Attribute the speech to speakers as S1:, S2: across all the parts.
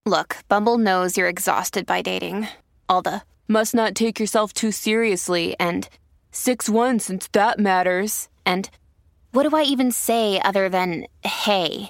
S1: Look, Bumble knows you're exhausted by dating. All the must not take yourself too seriously and 6'1" since that matters. And what do I even say other than hey?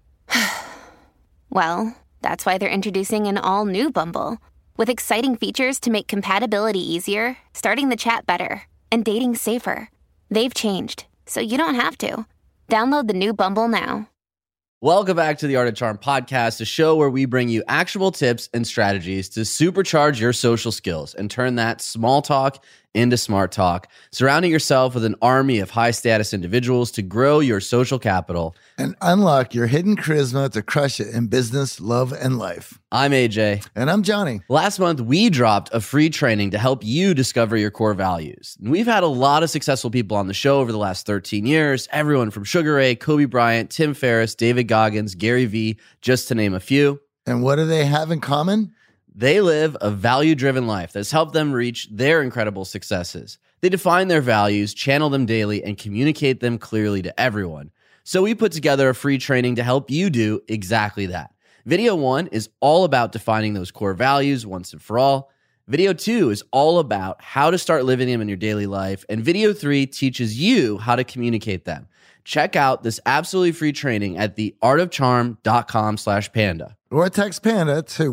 S1: Well, that's why they're introducing an all-new Bumble with exciting features to make compatibility easier, starting the chat better, and dating safer. They've changed, so you don't have to. Download the new Bumble now.
S2: Welcome back to the Art of Charm podcast, a show where we bring you actionable tips and strategies to supercharge your social skills and turn that small talk into smart talk, surrounding yourself with an army of high-status individuals to grow your social capital
S3: and unlock your hidden charisma to crush it in business, love, and life.
S2: I'm AJ.
S3: And I'm Johnny.
S2: Last month, we dropped a free training to help you discover your core values. And we've had a lot of successful people on the show over the last 13 years, everyone from Sugar Ray, Kobe Bryant, Tim Ferriss, David Goggins, Gary Vee, just to name a few.
S3: And what do they have in common?
S2: They live a value-driven life that's helped them reach their incredible successes. They define their values, channel them daily, and communicate them clearly to everyone. So we put together a free training to help you do exactly that. Video 1 is all about defining those core values once and for all. Video 2 is all about how to start living them in your daily life. And Video 3 teaches you how to communicate them. Check out this absolutely free training at theartofcharm.com/panda.
S3: Or text PANDA to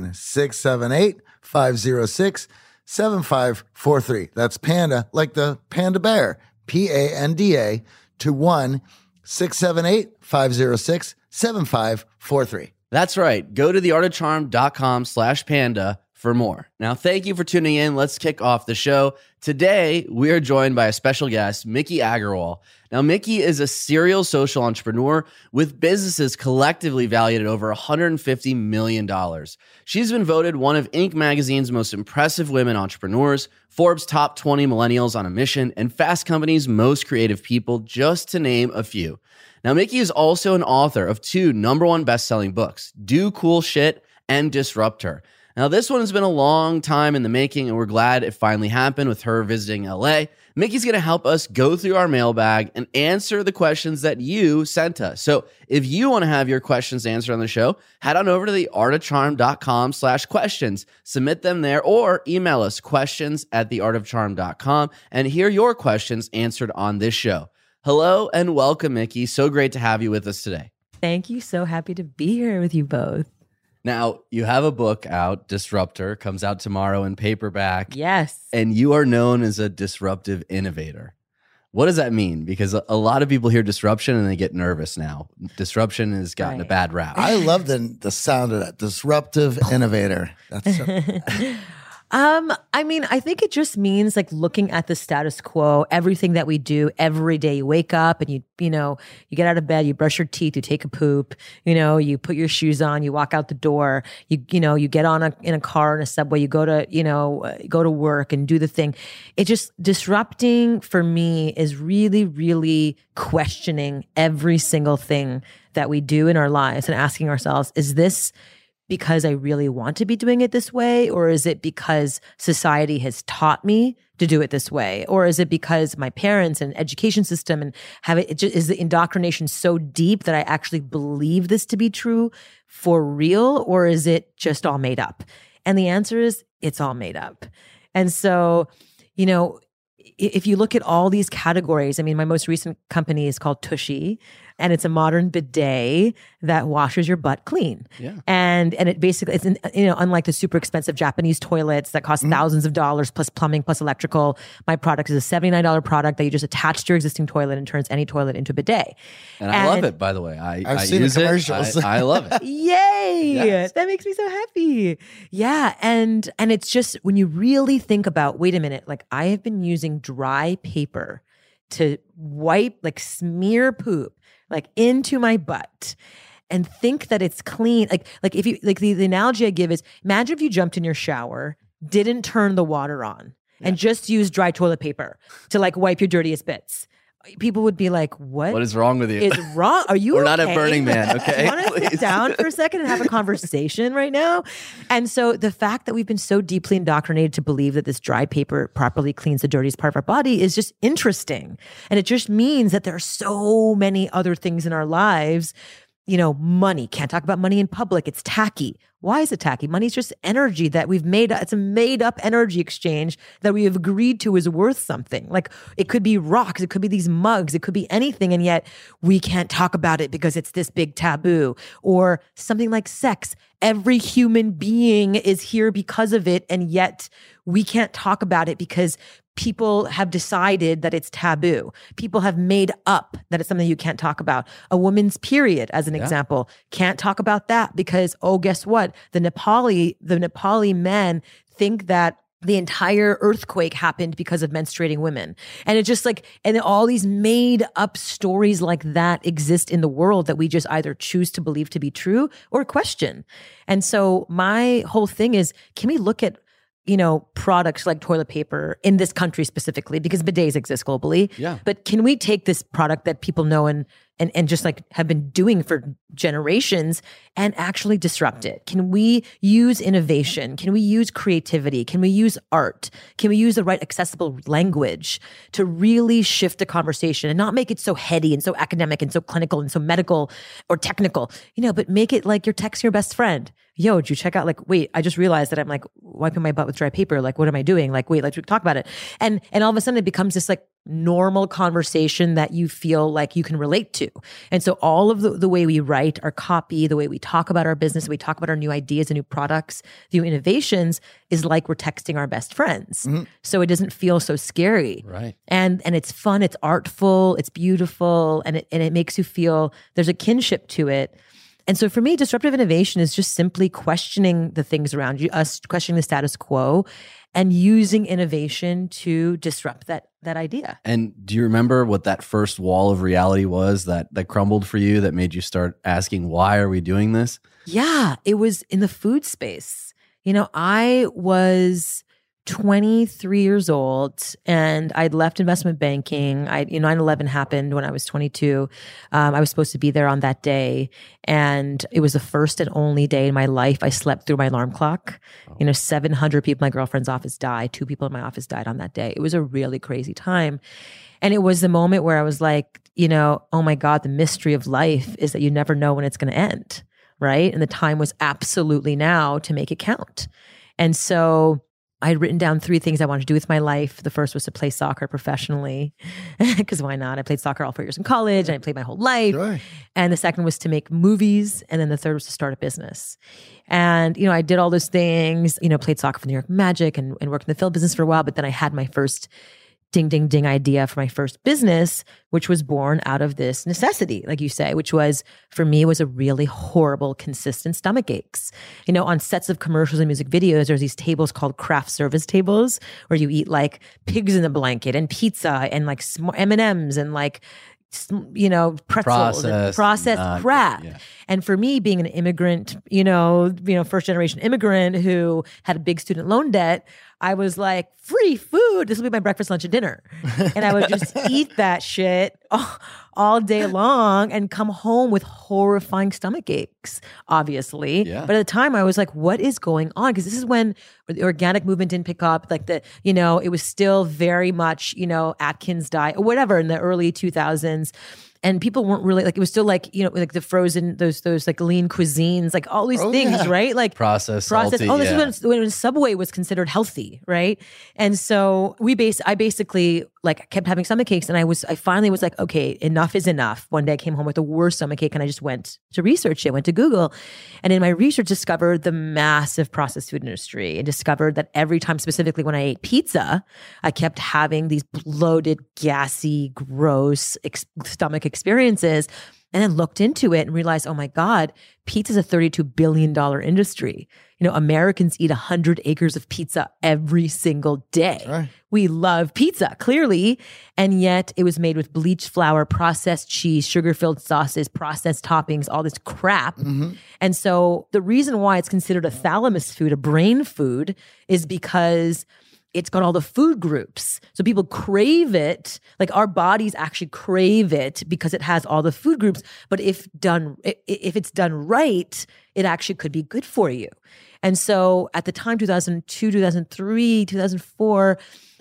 S3: 1-678-506-7543. That's PANDA, like the panda bear, PANDA, to 1-678-506-7543.
S2: That's right. Go to theartofcharm.com/panda for more. Now, thank you for tuning in. Let's kick off the show. Today, we are joined by a special guest, Miki Aggarwal. Now, Miki is a serial social entrepreneur with businesses collectively valued at over $150 million. She's been voted one of Inc. magazine's most impressive women entrepreneurs, Forbes' top 20 millennials on a mission, and Fast Company's most creative people, just to name a few. Now, Miki is also an author of 2 #1 best-selling books, Do Cool Shit and Disrupt Her. Now, this one has been a long time in the making, and we're glad it finally happened with her visiting LA. Miki's going to help us go through our mailbag and answer the questions that you sent us. So if you want to have your questions answered on the show, head on over to theartofcharm.com/questions. Submit them there or email us questions@theartofcharm.com and hear your questions answered on this show. Hello and welcome, Miki. So great to have you with us today.
S4: Thank you. So happy to be here with you both.
S2: Now, you have a book out, Disruptor, comes out tomorrow in paperback.
S4: Yes.
S2: And you are known as a disruptive innovator. What does that mean? Because a lot of people hear disruption and they get nervous now. Disruption has gotten a bad rap.
S3: I love the sound of that. Disruptive innovator. That's
S4: I mean, I think it just means like looking at the status quo, everything that we do every day. You wake up and you get out of bed, you brush your teeth, you take a poop, you put your shoes on, you walk out the door, you get in a car, in a subway, you go to work and do the thing. It just disrupting for me is really, really questioning every single thing that we do in our lives and asking ourselves, is this because I really want to be doing it this way? Or is it because society has taught me to do it this way? Or is it because my parents and education system and is the indoctrination so deep that I actually believe this to be true for real? Or is it just all made up? And the answer is it's all made up. And so, if you look at all these categories, I mean, my most recent company is called Tushy, and it's a modern bidet that washes your butt clean.
S2: Yeah.
S4: And it basically, it's unlike the super expensive Japanese toilets that cost thousands of dollars plus plumbing plus electrical. My product is a $79 product that you just attach to your existing toilet and turns any toilet into a bidet.
S2: And I love it, by the way.
S3: I've seen
S2: use
S3: the commercials.
S2: I love it.
S4: Yay!
S2: Yes.
S4: That makes me so happy. Yeah, and it's just when you really think about, wait a minute, like I have been using dry paper to wipe, like smear poop, like into my butt and think that it's clean. Like if you, like the analogy I give is, imagine if you jumped in your shower, didn't turn the water on and just used dry toilet paper to like wipe your dirtiest bits. People would be like, what
S2: is wrong with you?
S4: Is wrong? Are you
S2: We're
S4: okay?
S2: not at Burning Man, okay?
S4: You want to sit down for a second and have a conversation right now? And so the fact that we've been so deeply indoctrinated to believe that this dry paper properly cleans the dirtiest part of our body is just interesting. And it just means that there are so many other things in our lives. Money. Can't talk about money in public. It's tacky. Why is it tacky? Money's just energy that we've made. It's a made up energy exchange that we have agreed to is worth something. Like it could be rocks, it could be these mugs, it could be anything. And yet we can't talk about it because it's this big taboo. Or something like sex. Every human being is here because of it. And yet we can't talk about it because people have decided that it's taboo. People have made up that it's something you can't talk about. A woman's period, as an example, can't talk about that because, oh, guess what? The Nepali men think that the entire earthquake happened because of menstruating women. And it's just like, and all these made up stories like that exist in the world that we just either choose to believe to be true or question. And so my whole thing is, can we look at products like toilet paper in this country specifically, because bidets exist globally.
S2: Yeah.
S4: But can we take this product that people know and just like have been doing for generations and actually disrupt it? Can we use innovation? Can we use creativity? Can we use art? Can we use the right accessible language to really shift the conversation and not make it so heady and so academic and so clinical and so medical or technical, but make it like you're texting your best friend. Yo, did you check out, like, wait, I just realized that I'm like wiping my butt with dry paper. Like, what am I doing? Like, wait, let's talk about it. And all of a sudden it becomes this like normal conversation that you feel like you can relate to. And so all of the way we write our copy, the way we talk about our business, we talk about our new ideas and new products, the new innovations is like we're texting our best friends. Mm-hmm. So it doesn't feel so scary.
S2: Right.
S4: And it's fun, it's artful, it's beautiful, and it makes you feel there's a kinship to it. And so for me, disruptive innovation is just simply questioning the things around you, us questioning the status quo and using innovation to disrupt that idea.
S2: And do you remember what that first wall of reality was that crumbled for you, that made you start asking, why are we doing this?
S4: Yeah, it was in the food space. I was 23 years old and I'd left investment banking. 9/11 happened when I was 22. I was supposed to be there on that day. And it was the first and only day in my life I slept through my alarm clock. 700 people in my girlfriend's office died. 2 people in my office died on that day. It was a really crazy time. And it was the moment where I was like, oh my God, the mystery of life is that you never know when it's going to end, right? And the time was absolutely now to make it count. And so I had written down 3 things I wanted to do with my life. The first was to play soccer professionally, because why not? I played soccer all 4 years in college and I played my whole life.
S3: Sure.
S4: And the second was to make movies. And then the third was to start a business. And, I did all those things, played soccer for the New York Magic and worked in the film business for a while. But then I had my first ding, ding, ding idea for my first business, which was born out of this necessity, like you say, which was, for me, was a really horrible, consistent stomach aches. On sets of commercials and music videos, there's these tables called craft service tables where you eat like pigs in a blanket and pizza and like M&Ms and like, pretzels and processed crap. Yeah. And for me, being an immigrant, first generation immigrant who had a big student loan debt, I was like, free food. This will be my breakfast, lunch, and dinner. And I would just eat that shit all day long and come home with horrifying stomach aches, obviously.
S2: Yeah.
S4: But at the time I was like, what is going on? Because this is when the organic movement didn't pick up. Like it was still very much, Atkins diet or whatever in the early 2000s. And people weren't really like, it was still like, like the frozen, those like lean cuisines, like all these things, right? Like
S2: processed. Salty,
S4: oh, this is when Subway was considered healthy, right? And so I basically like kept having stomach aches, and I finally was like, okay, enough is enough. One day I came home with the worst stomach ache, and I just went to research it, went to Google, and in my research discovered the massive processed food industry, and discovered that every time, specifically when I ate pizza, I kept having these bloated, gassy, gross stomach experiences. And then looked into it and realized, oh my God, pizza is a $32 billion industry. Americans eat 100 acres of pizza every single day.
S3: Right.
S4: We love pizza, clearly. And yet it was made with bleached flour, processed cheese, sugar-filled sauces, processed toppings, all this crap. Mm-hmm. And so the reason why it's considered a thalamus food, a brain food, is because it's got all the food groups. So people crave it. Like our bodies actually crave it because it has all the food groups. But if it's done right, it actually could be good for you. And so at the time, 2002, 2003, 2004,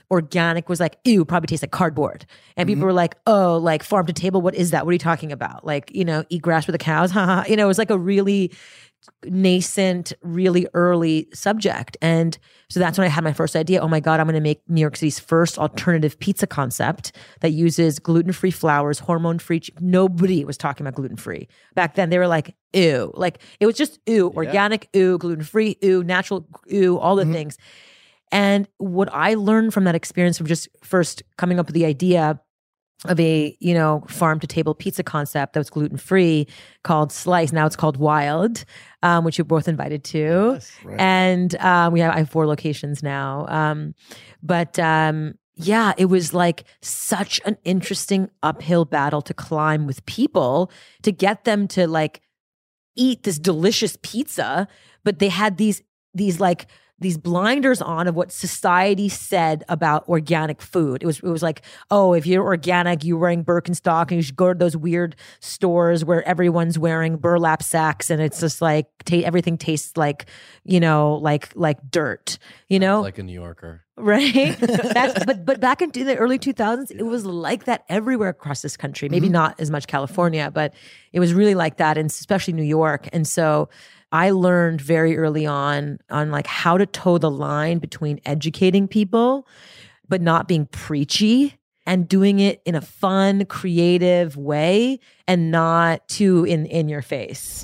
S4: organic was like, ew, probably tastes like cardboard. And people were like, oh, like farm to table, what is that? What are you talking about? Like, eat grass with the cows, haha. It was like a really nascent, really early subject. And so that's when I had my first idea. Oh my God, I'm going to make New York City's first alternative pizza concept that uses gluten-free flours, hormone-free. Nobody was talking about gluten-free. Back then, they were like, ew. Like, it was just ew, organic, ew, gluten-free, ew, natural, ew, all the things. And what I learned from that experience from just first coming up with the idea of a, farm to table pizza concept that was gluten-free called Slice. Now it's called Wild, which you're both invited to.
S3: Yes, right.
S4: And I have 4 locations now. Yeah, it was like such an interesting uphill battle to climb with people to get them to like eat this delicious pizza, but they had these blinders on of what society said about organic food. It was like, oh, if you're organic, you're wearing Birkenstock and you should go to those weird stores where everyone's wearing burlap sacks and it's just like everything tastes like, like dirt,
S2: Like a New Yorker.
S4: Right? But back in the early 2000s, it was like that everywhere across this country. Maybe not as much California, but it was really like that, and especially New York. And so I learned very early on like how to toe the line between educating people, but not being preachy, and doing it in a fun, creative way and not too in your face.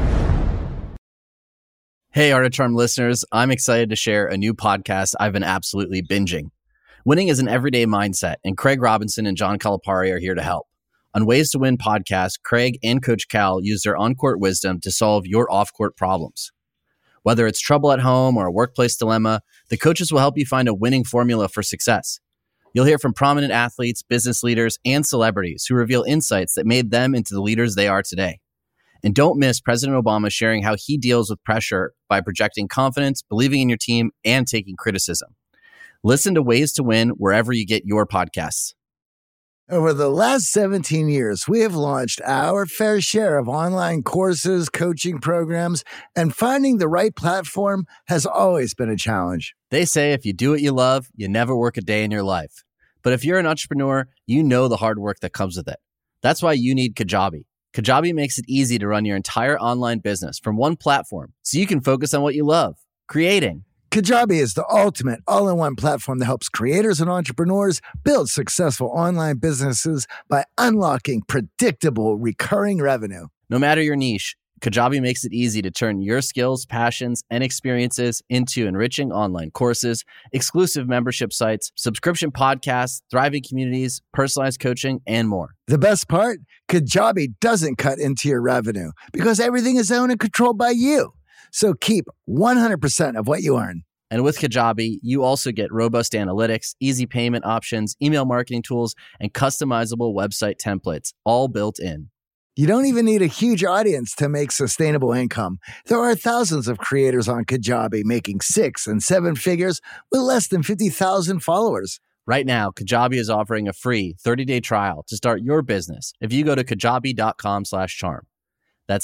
S5: Hey, Art of Charm listeners, I'm excited to share a new podcast I've been absolutely binging. Winning is an everyday mindset, and Craig Robinson and John Calipari are here to help. On Ways to Win podcast, Craig and Coach Cal use their on-court wisdom to solve your off-court problems. Whether it's trouble at home or a workplace dilemma, the coaches will help you find a winning formula for success. You'll hear from prominent athletes, business leaders, and celebrities who reveal insights that made them into the leaders they are today. And don't miss President Obama sharing how he deals with pressure by projecting confidence, believing in your team, and taking criticism. Listen to Ways to Win wherever you get your podcasts.
S3: Over the last 17 years, we have launched our fair share of online courses, coaching programs, and finding the right platform has always been a challenge.
S5: They say if you do what you love, you never work a day in your life. But if you're an entrepreneur, you know the hard work that comes with it. That's why you need Kajabi. Kajabi makes it easy to run your entire online business from one platform so you can focus on what you love, creating.
S3: Kajabi is the ultimate all-in-one platform that helps creators and entrepreneurs build successful online businesses by unlocking predictable recurring revenue.
S5: No matter your niche, Kajabi makes it easy to turn your skills, passions, and experiences into enriching online courses, exclusive membership sites, subscription podcasts, thriving communities, personalized coaching, and more.
S3: The best part? Kajabi doesn't cut into your revenue because everything is owned and controlled by you. So keep 100% of what you earn.
S5: And with Kajabi, you also get robust analytics, easy payment options, email marketing tools, and customizable website templates, all built in.
S3: You don't even need a huge audience to make sustainable income. There are thousands of creators on Kajabi making 6 and 7 figures with less than 50,000 followers.
S5: Right now, Kajabi is offering a free 30-day trial to start your business if you go to kajabi.com/charm. That's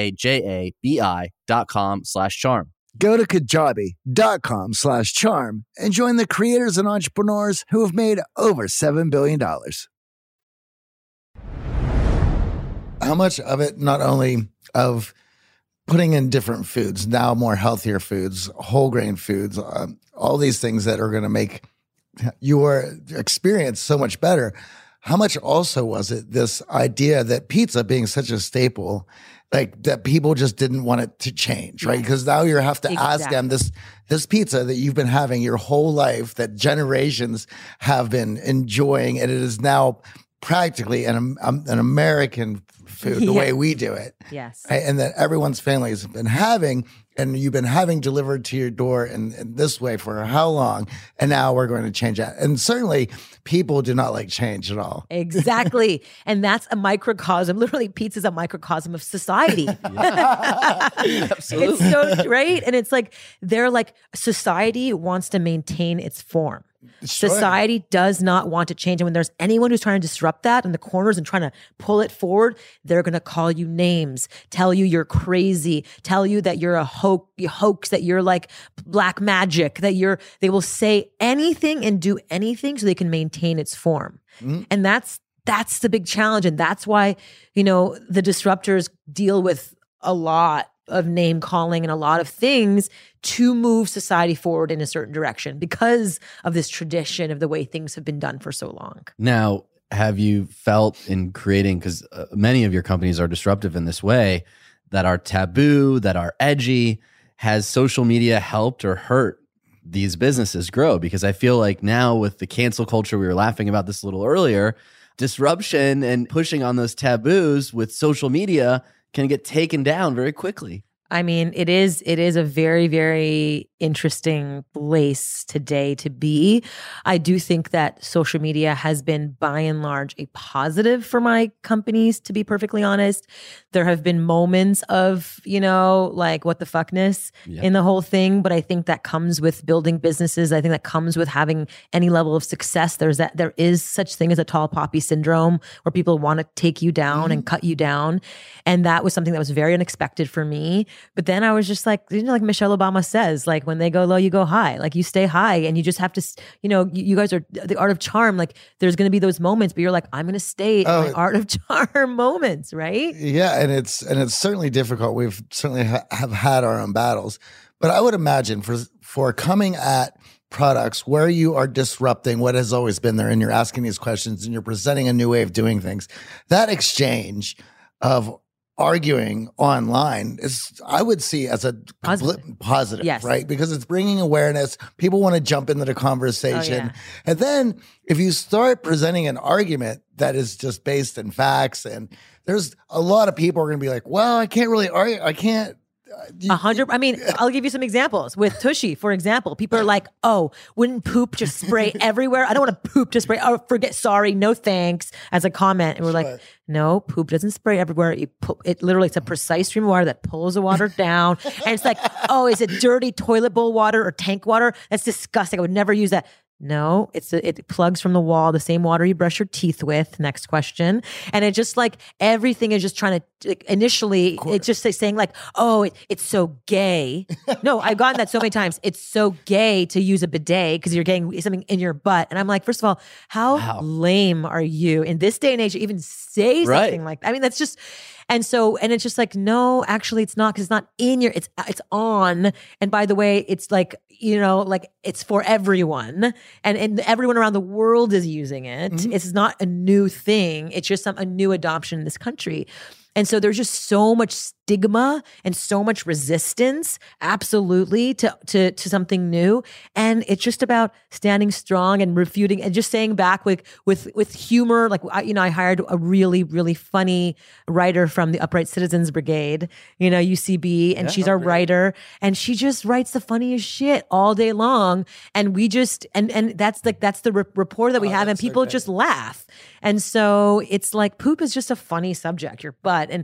S5: KAJABI.com/charm.
S3: Go to kajabi.com/charm and join the creators and entrepreneurs who have made over $7 billion. How much of it, not only of putting in different foods, now more healthier foods, whole grain foods, all these things that are going to make your experience so much better. How much also was it this idea that pizza being such a staple, like that people just didn't want it to change, right? Because now you have to ask them this pizza that you've been having your whole life, that generations have been enjoying, and it is now practically an American food, the way we do it.
S4: Yes.
S3: Right? And that everyone's family has been having, and you've been having delivered to your door in this way for how long? And now we're going to change that. And certainly people do not like change at all.
S4: Exactly. And that's a microcosm. Literally, pizza is a microcosm of society.
S2: Absolutely.
S4: It's so, right? And it's like, they're like, society wants to maintain its form.
S3: Sure.
S4: Society does not want to change. And when there's anyone who's trying to disrupt that in the corners and trying to pull it forward, they're going to call you names, tell you you're crazy, tell you that you're a hoax, that you're like black magic, they will say anything and do anything so they can maintain its form. And that's the big challenge. And that's why, the disruptors deal with a lot of name calling and a lot of things to move society forward in a certain direction because of this tradition of the way things have been done for so long.
S2: Now, have you felt in creating, because many of your companies are disruptive in this way, that are taboo, that are edgy, has social media helped or hurt these businesses grow? Because I feel like now with the cancel culture, we were laughing about this a little earlier, disruption and pushing on those taboos with social media can get taken down very quickly.
S4: I mean, it is a very, very interesting place today to be. I do think that social media has been by and large a positive for my companies, to be perfectly honest. There have been moments of, like what the fuckness in the whole thing, but I think that comes with building businesses. I think that comes with having any level of success. There is such thing as a tall poppy syndrome where people want to take you down and cut you down. And that was something that was very unexpected for me. But then I was just like, like Michelle Obama says, like when they go low, you go high. Like you stay high and you just have to, you guys are the art of charm. Like there's going to be those moments, but you're like, I'm going to stay in my art of charm moments, right?
S3: Yeah, and it's certainly difficult. We've certainly have had our own battles, but I would imagine for coming at products where you are disrupting what has always been there, and you're asking these questions and you're presenting a new way of doing things, that exchange of arguing online is, I would see as a positive,
S4: yes.
S3: right? Because it's bringing awareness. People want to jump into the conversation.
S4: Oh, yeah.
S3: And then if you start presenting an argument that is just based in facts, and there's a lot of people are going to be like, well, I can't really argue. I can't.
S4: 100. I mean, I'll give you some examples. With Tushy, for example, people are like, "Oh, wouldn't poop just spray everywhere? I don't want to poop to spray. Oh, sorry, no thanks." As a comment, and we're like, "No, poop doesn't spray everywhere. It literally, it's a precise stream of water that pulls the water down." And it's like, "Oh, is it dirty toilet bowl water or tank water? That's disgusting. I would never use that." No, it plugs from the wall, the same water you brush your teeth with. Next question. And it just like everything is just trying to, like, initially, it's just saying like, oh, it's so gay. No, I've gotten that so many times. It's so gay to use a bidet because you're getting something in your butt. And I'm like, first of all, how lame are you in this day and age to even say something like that? I mean, that's just... And it's just like, no, actually it's not, because it's not in your, it's on. And by the way, it's like, like it's for everyone. And everyone around the world is using it. Mm-hmm. It's not a new thing. It's just a new adoption in this country. And so there's just so much stigma and so much resistance, absolutely, to something new. And it's just about standing strong and refuting and just saying back with humor. Like, I hired a really, really funny writer from the Upright Citizens Brigade, UCB, and she's our writer, and she just writes the funniest shit all day long. And we just, and that's the rapport that we have, and people just laugh. And so it's like, poop is just a funny subject, your butt. And,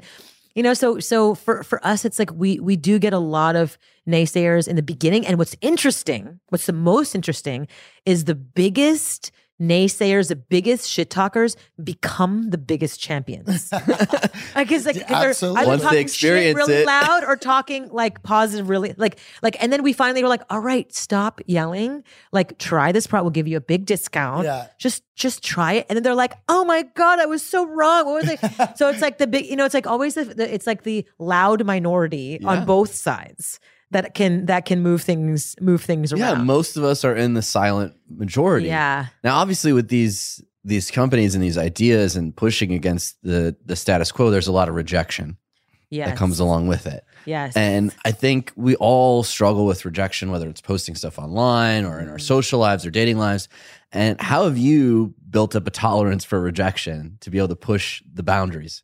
S4: so for us, it's like we do get a lot of naysayers in the beginning. And what's the most interesting is the biggest naysayers, the biggest shit talkers become the biggest champions. Like, it's like they're either
S2: once
S4: talking
S2: they experience
S4: shit really
S2: it
S4: loud or talking like positive, really like, and then we finally were like, all right, stop yelling. Like, try this product. We'll give you a big discount.
S3: Yeah.
S4: Just try it. And then they're like, oh my God, I was so wrong. What was it? So it's like the big, it's like always it's like the loud minority on both sides that can move things around.
S2: Yeah, most of us are in the silent majority.
S4: Yeah.
S2: Now, obviously, with these companies and these ideas and pushing against the status quo, there's a lot of rejection that comes along with it.
S4: Yes.
S2: And I think we all struggle with rejection, whether it's posting stuff online or in our social lives or dating lives. And how have you built up a tolerance for rejection to be able to push the boundaries?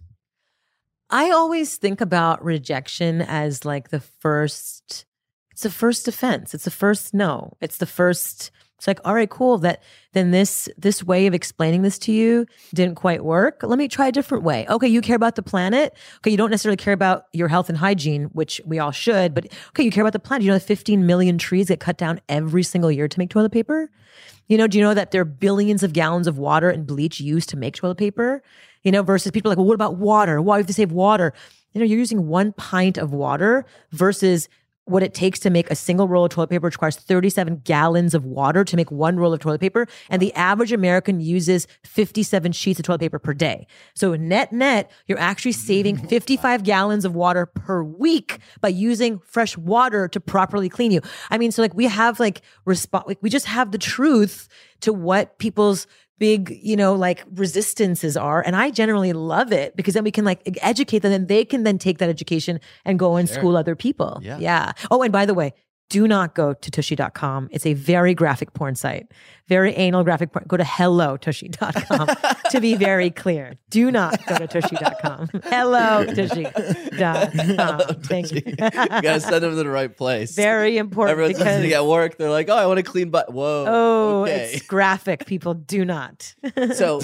S4: I always think about rejection as like it's the first offense. It's the first no. It's the first It's like, all right, cool. Then this way of explaining this to you didn't quite work. Let me try a different way. Okay, you care about the planet. Okay, you don't necessarily care about your health and hygiene, which we all should, but okay, you care about the planet. You know that 15 million trees get cut down every single year to make toilet paper? Do you know that there are billions of gallons of water and bleach used to make toilet paper? Versus people are like, well, what about water? Why do you have to save water? You're using 1 pint of water versus what it takes to make a single roll of toilet paper, which requires 37 gallons of water to make 1 roll of toilet paper. And the average American uses 57 sheets of toilet paper per day. So net, you're actually saving 55 gallons of water per week by using fresh water to properly clean you. So we have we just have the truth to what people's big, resistances are. And I generally love it because then we can educate them and they can then take that education and go and school other people. Yeah. Oh, and by the way, do not go to tushy.com. It's a very graphic porn site, very anal graphic porn. Go to hellotushy.com to be very clear. Do not go to tushy.com. Hellotushy.com. Thank you.
S2: You got to send them to the right place.
S4: Very important.
S2: Everyone's listening at work. They're like, oh, I want a clean butt. Whoa.
S4: Oh,
S2: okay.
S4: It's graphic. People do not.
S2: So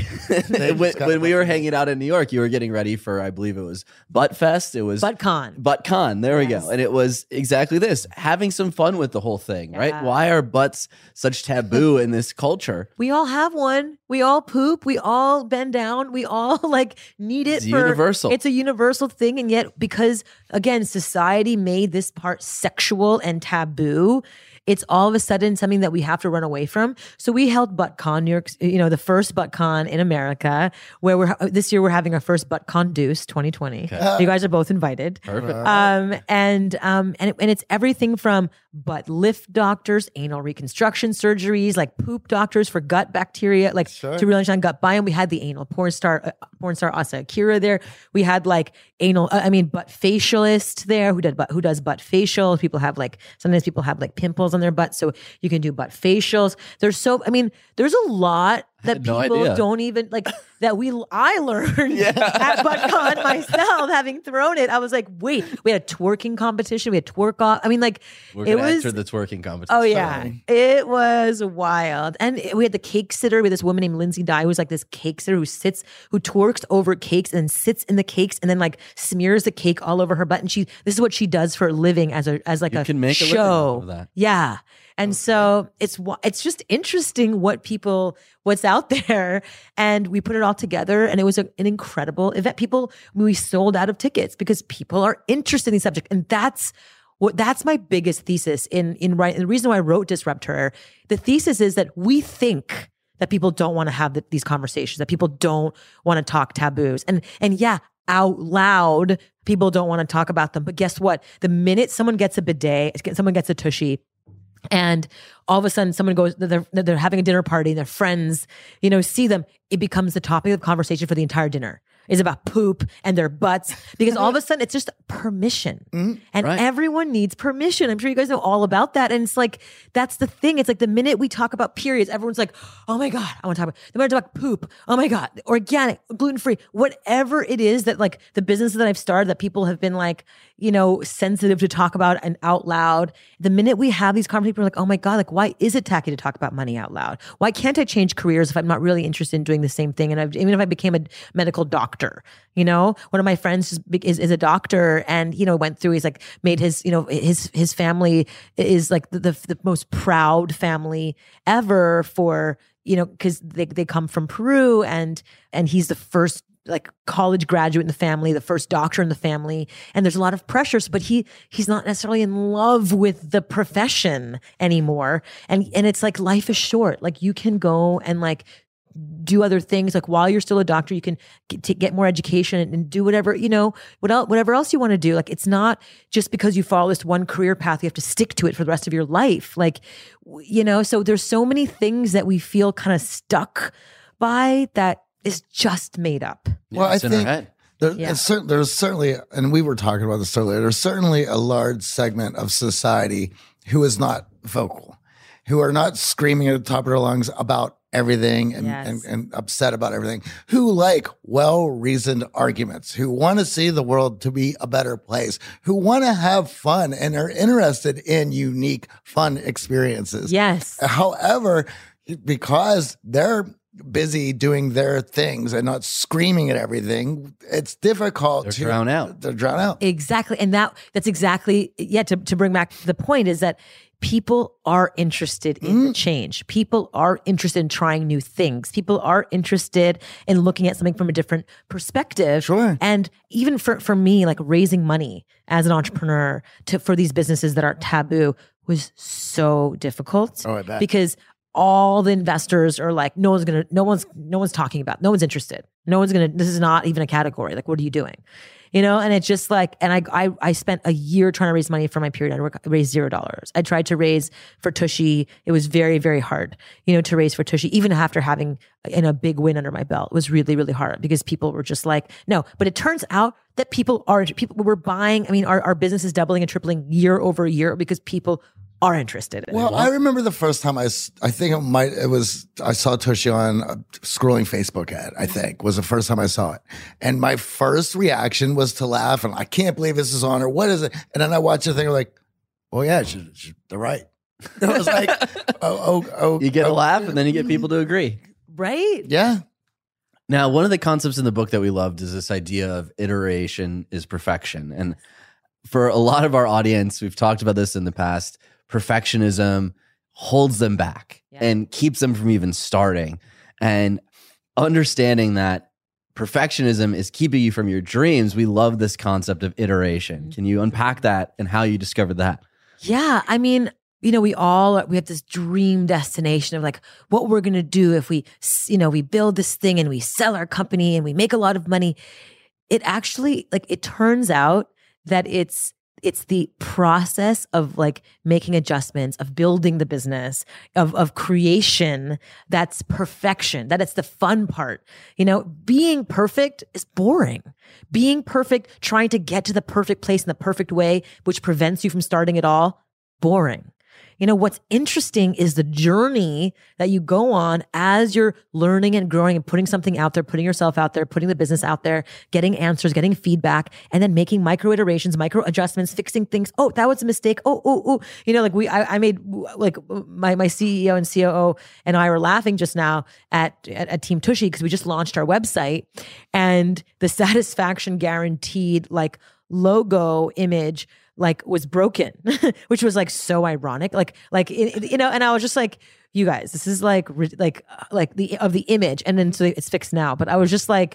S2: when we were hanging out in New York, you were getting ready for, I believe it was Butt Fest. It was
S4: ButtCon.
S2: ButtCon. There we go. And it was exactly this. Having some fun with the whole thing, right? Why are butts such taboo in this culture?
S4: We all have one. We all poop. We all bend down. We all need it.
S2: It's universal.
S4: It's a universal thing. And yet, because again, society made this part sexual and taboo, it's all of a sudden something that we have to run away from. So we held ButtCon, New York, the first ButtCon in America, where this year we're having our first ButtCon Deuce 2020. Okay. You guys are both invited.
S2: Perfect.
S4: And it's everything from butt lift doctors, anal reconstruction surgeries, poop doctors for gut bacteria, to really understand gut biome. We had the anal porn star Asa Akira there. We had butt facialist there who does butt facials. People have sometimes people have pimples on their butt, so you can do butt facials. There's a lot that people don't even I learned at ButtCon myself, having thrown it. I was like, wait, we had a twerking competition. We had twerk off.
S2: We're going to enter the twerking competition.
S4: Oh yeah. It was wild. And we had the cake sitter with this woman named Lindsay Dye, who's this cake sitter who twerks over cakes and sits in the cakes and then smears the cake all over her butt. And this is what she does for a living as a
S2: can make
S4: show.
S2: A living out of that.
S4: Yeah. And so it's just interesting what's out there. And we put it all together and it was an incredible event. We sold out of tickets because people are interested in the subject. And that's my biggest thesis in writing. The reason why I wrote Disrupt Her, the thesis is that we think that people don't want to have these conversations, that people don't want to talk taboos. And yeah, out loud, people don't want to talk about them. But guess what? The minute someone gets a bidet, someone gets a tushy, and all of a sudden someone goes, they're having a dinner party and their friends, see them, it becomes the topic of conversation for the entire dinner. Is about poop and their butts because all of a sudden it's just permission. And everyone needs permission. I'm sure you guys know all about that. And it's that's the thing. It's the minute we talk about periods, everyone's like, oh my God, I want to talk about, the minute I talk about poop, oh my God, organic, gluten-free, whatever it is that the businesses that I've started that people have been sensitive to talk about and out loud. The minute we have these conversations, we're like, oh my God, why is it tacky to talk about money out loud? Why can't I change careers if I'm not really interested in doing the same thing? And even if I became a medical doctor, one of my friends is a doctor and, went through, he's made his, his family is the most proud family ever for, cause they come from Peru and he's the first college graduate in the family, the first doctor in the family. And there's a lot of pressures, but he's not necessarily in love with the profession anymore. And it's life is short. You can go and do other things. While you're still a doctor, you can get more education and do whatever, whatever else you want to do. It's not just because you follow this one career path, you have to stick to it for the rest of your life. So there's so many things that we feel kind of stuck by that is just made up.
S3: Well, I think there's certainly, and we were talking about this earlier, there's certainly a large segment of society who is not vocal, who are not screaming at the top of their lungs about everything and,
S4: Yes.
S3: and upset about everything, who like well-reasoned arguments, who want to see the world to be a better place, who want to have fun and are interested in unique, fun experiences.
S4: Yes.
S3: However, because they're busy doing their things and not screaming at everything, it's difficult
S2: They're
S3: to
S2: drown out.
S3: They're drown out.
S4: Exactly. And that's exactly, to bring back the point is that people are interested in change. People are interested in trying new things. People are interested in looking at something from a different perspective.
S3: Sure.
S4: And even for me, like raising money as an entrepreneur for these businesses that are taboo was so difficult.
S3: Oh, I bet.
S4: Because all the investors are like, no one's talking about, no one's interested. This is not even a category. Like, what are you doing? And it's just like, and I spent a year trying to raise money for my period. I raised $0. I tried to raise for Tushy. It was very, very hard, to raise for Tushy, even after having a big win under my belt. It was really, really hard because people were just like, no. But it turns out that people were buying. I mean, our business is doubling and tripling year over year because people are interested in it.
S3: Well, I remember the first time I saw Tushy on a scrolling Facebook ad, I think, was the first time I saw it. And my first reaction was to laugh and I can't believe this is on her. What is it? And then I watched the thing and like, oh yeah, they're right. I was like, oh.
S2: You get a laugh and then you get people to agree.
S4: Right?
S3: Yeah.
S2: Now, one of the concepts in the book that we loved is this idea of iteration is perfection. And for a lot of our audience, we've talked about this in the past, perfectionism holds them back and keeps them from even starting. And understanding that perfectionism is keeping you from your dreams, we love this concept of iteration. Can you unpack that and how you discovered that?
S4: Yeah. I mean, we have this dream destination of like what we're going to do if we build this thing and we sell our company and we make a lot of money. It actually, it turns out that it's the process of like making adjustments, of building the business, of creation. That's perfection. That it's the fun part. Being perfect is boring. Being perfect, trying to get to the perfect place in the perfect way, which prevents you from starting at all, boring. What's interesting is the journey that you go on as you're learning and growing and putting something out there, putting yourself out there, putting the business out there, getting answers, getting feedback, and then making micro iterations, micro adjustments, fixing things. Oh, that was a mistake. I made like my CEO and COO and I were laughing just now at Team Tushy because we just launched our website and the satisfaction guaranteed logo image was broken, which was so ironic. And I was just like, you guys, this is the image. And then so it's fixed now. But I was just like,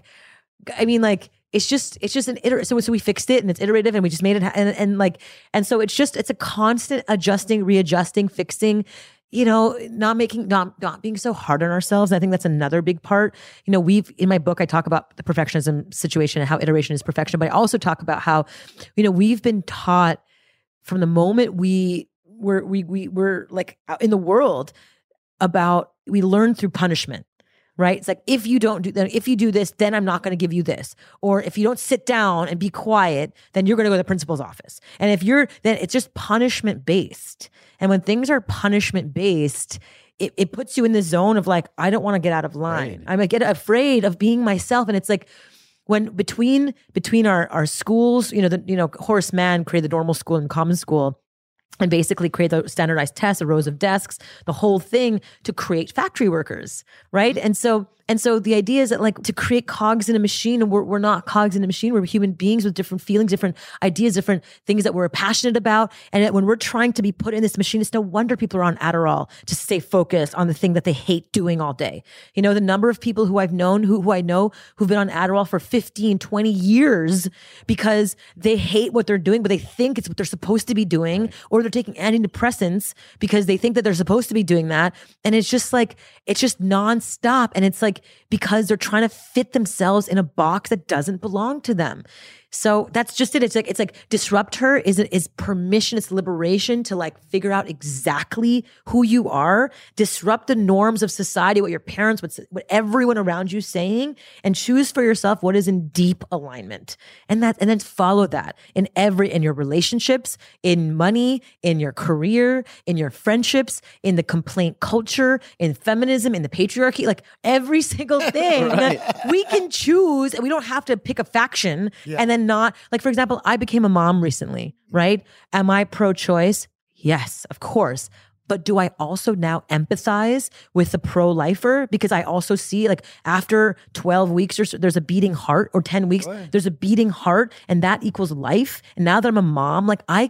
S4: it's just an iterative. So we fixed it and it's iterative and we just made it. And so it's a constant adjusting, readjusting, fixing, not being so hard on ourselves. I think that's another big part. In my book, I talk about the perfectionism situation and how iteration is perfection, but I also talk about how, we've been taught from the moment we were out in the world we learn through punishment. Right? It's like, if you don't do that, if you do this, then I'm not going to give you this. Or if you don't sit down and be quiet, then you're going to go to the principal's office. And then it's just punishment based. And when things are punishment based, it puts you in the zone of I don't want to get out of line. Right. I get afraid of being myself. And it's like, when between our schools, Horace Mann created the normal school and common school, and basically create the standardized tests, the rows of desks, the whole thing to create factory workers, right? And so the idea is that to create cogs in a machine, and we're not cogs in a machine, we're human beings with different feelings, different ideas, different things that we're passionate about. And when we're trying to be put in this machine, it's no wonder people are on Adderall to stay focused on the thing that they hate doing all day. The number of people who I've known, who I know who've been on Adderall for 15, 20 years because they hate what they're doing, but they think it's what they're supposed to be doing, or they're taking antidepressants because they think that they're supposed to be doing that. And it's just nonstop. And it's because they're trying to fit themselves in a box that doesn't belong to them. So that's just it. It's like disrupt her is permission, it's liberation to like figure out exactly who you are, disrupt the norms of society, what your parents, what everyone around you is saying, and choose for yourself what is in deep alignment. And then follow that in your relationships, in money, in your career, in your friendships, in the complaint culture, in feminism, in the patriarchy, like every single thing. We can choose, and we don't have to pick a faction and then not, like, for example, I became a mom recently, right? Am I pro-choice? Yes, of course. But do I also now empathize with the pro-lifer? Because I also see, like, after 12 weeks or so, there's a beating heart, or 10 weeks, there's a beating heart, and that equals life. And now that I'm a mom, like, I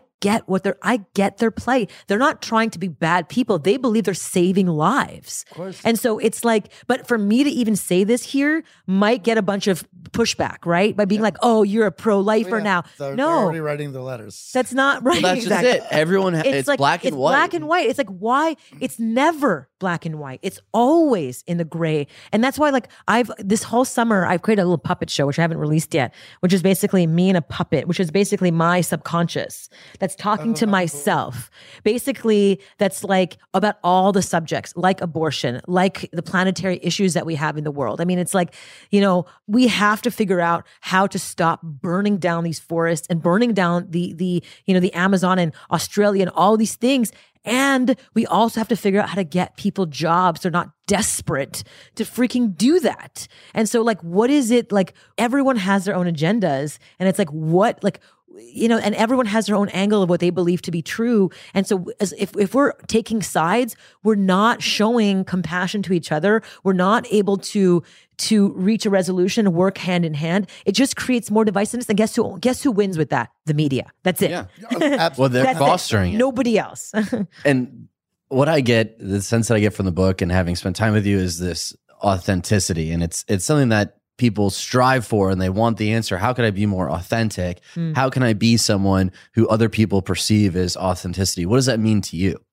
S4: get their plight. They're not trying to be bad people. They believe they're saving lives. Of course. And so it's like, but for me to even say this here might get a bunch of pushback, right? By being like, oh, you're a pro-lifer now.
S3: They're
S4: no,
S3: already writing the letters.
S4: that's not right.
S2: Well, that's just it. Everyone, it's
S4: like,
S2: black and white.
S4: It's black and white. It's like, why? It's never black and white. It's always in the gray. And that's why, like, this whole summer, I've created a little puppet show, which I haven't released yet, which is basically me and a puppet, which is basically my subconscious that's talking to myself. Basically, that's like about all the subjects, like abortion, like the planetary issues that we have in the world. I mean, it's like, we have to figure out how to stop burning down these forests and burning down the Amazon and Australia and all these things. And we also have to figure out how to get people jobs. They're not desperate to freaking do that. And so, like, what is it? Like, everyone has their own agendas. And it's like, what, like, and everyone has their own angle of what they believe to be true. And so if we're taking sides, we're not showing compassion to each other. We're not able to reach a resolution, work hand in hand. It just creates more divisiveness. And guess who wins with that? The media. That's it.
S2: Yeah. Well, they're fostering it.
S4: Nobody else.
S2: And what I get, the sense that I get from the book and having spent time with you, is this authenticity. And it's something that people strive for, and they want the answer. How can I be more authentic? How can I be someone who other people perceive as authenticity? What does that mean to you?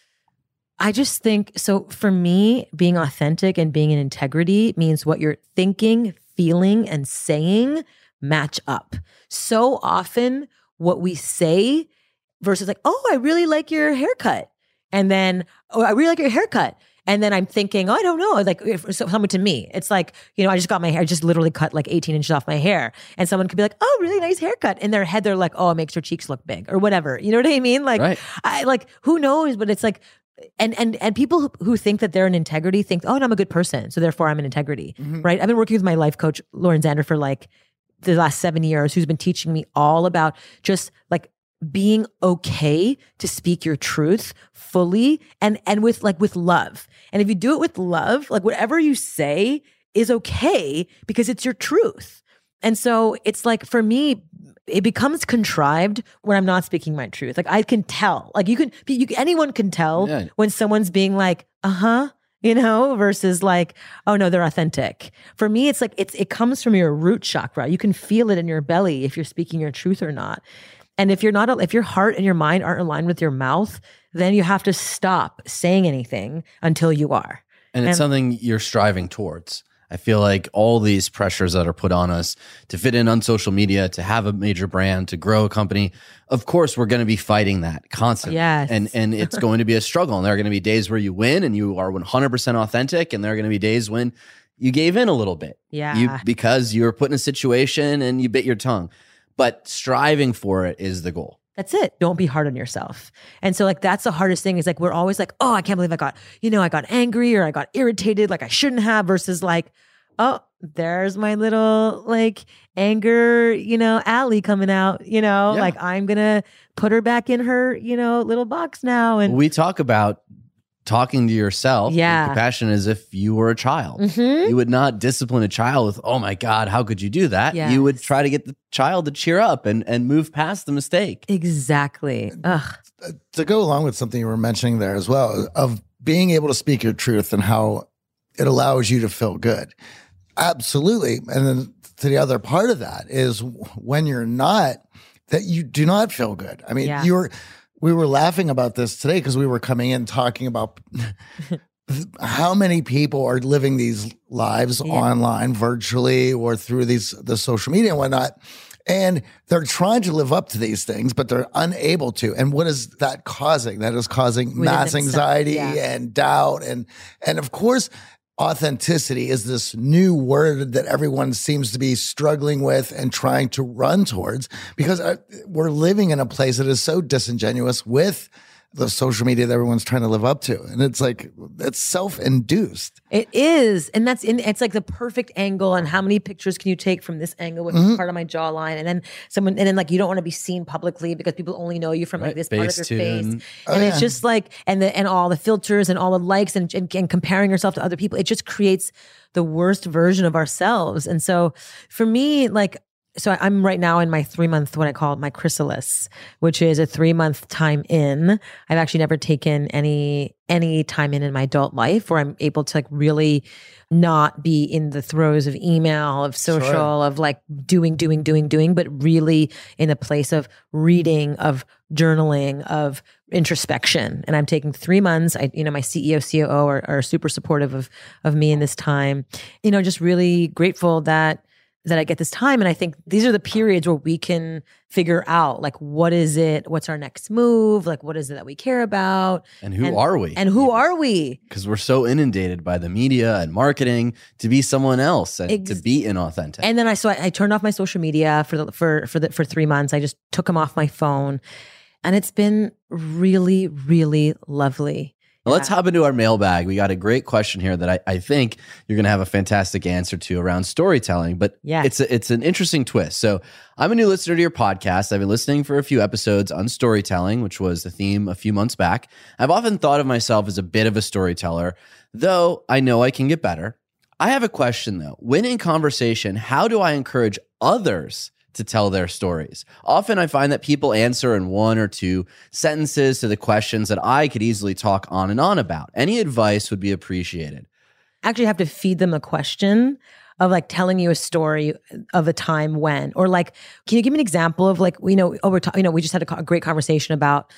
S4: I just think, so for me, being authentic and being in integrity means what you're thinking, feeling, and saying match up. So often what we say versus like, oh, I really like your haircut. And then, oh, I really like your haircut. And then I'm thinking, oh, I don't know. Like, if someone to me, it's like, I just got my hair, I just literally cut like 18 inches off my hair. And someone could be like, oh, really nice haircut. In their head, they're like, oh, it makes your cheeks look big or whatever. You know what I mean? Like, right. Who knows? But it's like, and people who think that they're in integrity think, oh, no, I'm a good person, so therefore I'm in integrity, right? I've been working with my life coach, Lauren Zander, for like the last 7 years, who's been teaching me all about just like being okay to speak your truth fully and with love. And if you do it with love, like whatever you say is okay because it's your truth. And so it's like, for me, it becomes contrived when I'm not speaking my truth. Like, I can tell, like anyone can tell when someone's being like, versus like, oh no, they're authentic. For me, it's like, it comes from your root chakra. You can feel it in your belly if you're speaking your truth or not. And if your heart and your mind aren't aligned with your mouth, then you have to stop saying anything until you are.
S2: And it's something you're striving towards. I feel like all these pressures that are put on us to fit in on social media, to have a major brand, to grow a company, of course, we're going to be fighting that constantly.
S4: Yes.
S2: And it's going to be a struggle. And there are going to be days where you win and you are 100% authentic. And there are going to be days when you gave in a little bit.
S4: Yeah.
S2: Because you were put in a situation and you bit your tongue. But striving for it is the goal.
S4: That's it. Don't be hard on yourself. And so like, that's the hardest thing, is like, we're always like, oh, I can't believe I got angry or I got irritated like I shouldn't have, versus like, oh, there's my little like anger, alley coming out, like I'm going to put her back in her, little box now. And
S2: we talk about talking to yourself with compassion as if you were a child. You would not discipline a child with, oh my God, how could you do that?
S4: Yes.
S2: You would try to get the child to cheer up and move past the mistake.
S4: Exactly. Ugh.
S3: To go along with something you were mentioning there as well, of being able to speak your truth and how it allows you to feel good. Absolutely. And then to the other part of that is when you're not, that you do not feel good. I mean, we were laughing about this today because we were coming in talking about how many people are living these lives online, virtually, or through the social media and whatnot. And they're trying to live up to these things, but they're unable to. And what is that causing? That is causing mass anxiety and doubt. And of course, authenticity is this new word that everyone seems to be struggling with and trying to run towards, because we're living in a place that is so disingenuous with the social media that everyone's trying to live up to. And it's like, it's self-induced.
S4: It is. And it's like the perfect angle. And how many pictures can you take from this angle with part of my jawline? And then like, you don't want to be seen publicly because people only know you from like this part of your face. And it's just like, and all the filters and all the likes and comparing yourself to other people, it just creates the worst version of ourselves. And so for me, like, so I'm right now in my 3-month, what I call my chrysalis, which is a 3-month time in. I've actually never taken any time in my adult life where I'm able to like really not be in the throes of email, of social, of like doing, but really in a place of reading, of journaling, of introspection. And I'm taking 3 months. My CEO, COO are super supportive of me in this time. Just really grateful that I get this time. And I think these are the periods where we can figure out like, what is it? What's our next move? Like, what is it that we care about?
S2: And who are we?
S4: And who are we?
S2: Because we're so inundated by the media and marketing to be someone else and to be inauthentic.
S4: And then I turned off my social media for 3 months. I just took them off my phone, and it's been really, really lovely.
S2: Well, let's hop into our mailbag. We got a great question here that I think you're going to have a fantastic answer to around storytelling, but it's an interesting twist. So I'm a new listener to your podcast. I've been listening for a few episodes on storytelling, which was the theme a few months back. I've often thought of myself as a bit of a storyteller, though I know I can get better. I have a question though. When in conversation, how do I encourage others to tell their stories? Often I find that people answer in 1 or 2 sentences to the questions that I could easily talk on and on about. Any advice would be appreciated.
S4: Actually have to feed them a question of like telling you a story of a time when, or like, can you give me an example of like, we just had a great conversation about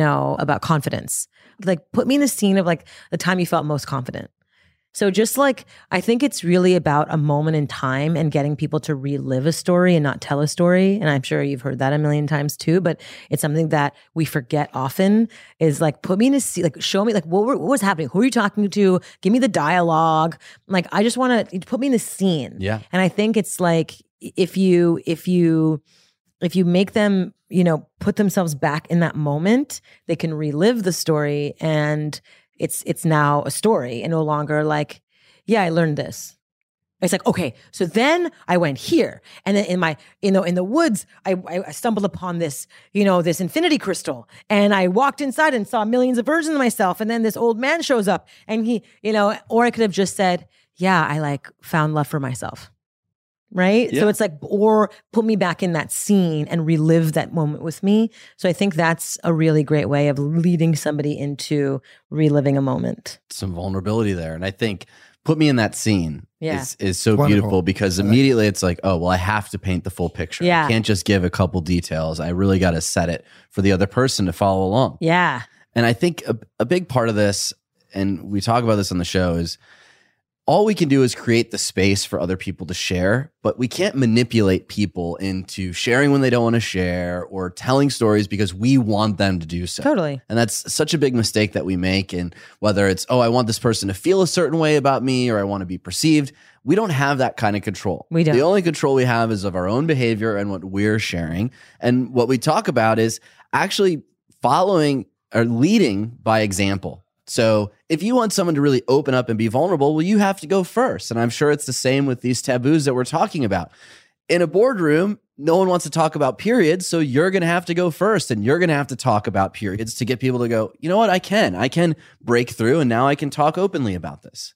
S4: confidence. Like, put me in the scene of like the time you felt most confident. So just like, I think it's really about a moment in time and getting people to relive a story and not tell a story. And I'm sure you've heard that a million times too, but it's something that we forget often is like, put me in a seat, like show me like what was happening? Who are you talking to? Give me the dialogue. Like, I just want to put me in the scene.
S2: Yeah.
S4: And I think it's like, if you make them, put themselves back in that moment, they can relive the story, and it's now a story and no longer like, yeah, I learned this. It's like, okay, so then I went here, and then in the woods, I stumbled upon this, this infinity crystal, and I walked inside and saw millions of versions of myself, and then this old man shows up, and he, or I could have just said, yeah, I like found love for myself. Right? Yeah. So it's like, or put me back in that scene and relive that moment with me. So I think that's a really great way of leading somebody into reliving a moment.
S2: Some vulnerability there. And I think put me in that scene is so
S3: Wonderful.
S2: Beautiful, because immediately it's like, oh, well, I have to paint the full picture.
S4: Yeah.
S2: I can't just give a couple details. I really got to set it for the other person to follow along.
S4: Yeah.
S2: And I think a big part of this, and we talk about this on the show, is all we can do is create the space for other people to share, but we can't manipulate people into sharing when they don't want to share or telling stories because we want them to do so.
S4: Totally.
S2: And that's such a big mistake that we make. And whether it's, oh, I want this person to feel a certain way about me, or I want to be perceived, we don't have that kind of control.
S4: We don't.
S2: The only control we have is of our own behavior and what we're sharing. And what we talk about is actually following or leading by example. So if you want someone to really open up and be vulnerable, well, you have to go first. And I'm sure it's the same with these taboos that we're talking about. In a boardroom, no one wants to talk about periods, so you're going to have to go first, and you're going to have to talk about periods to get people to go, you know what, I can break through, and now I can talk openly about this.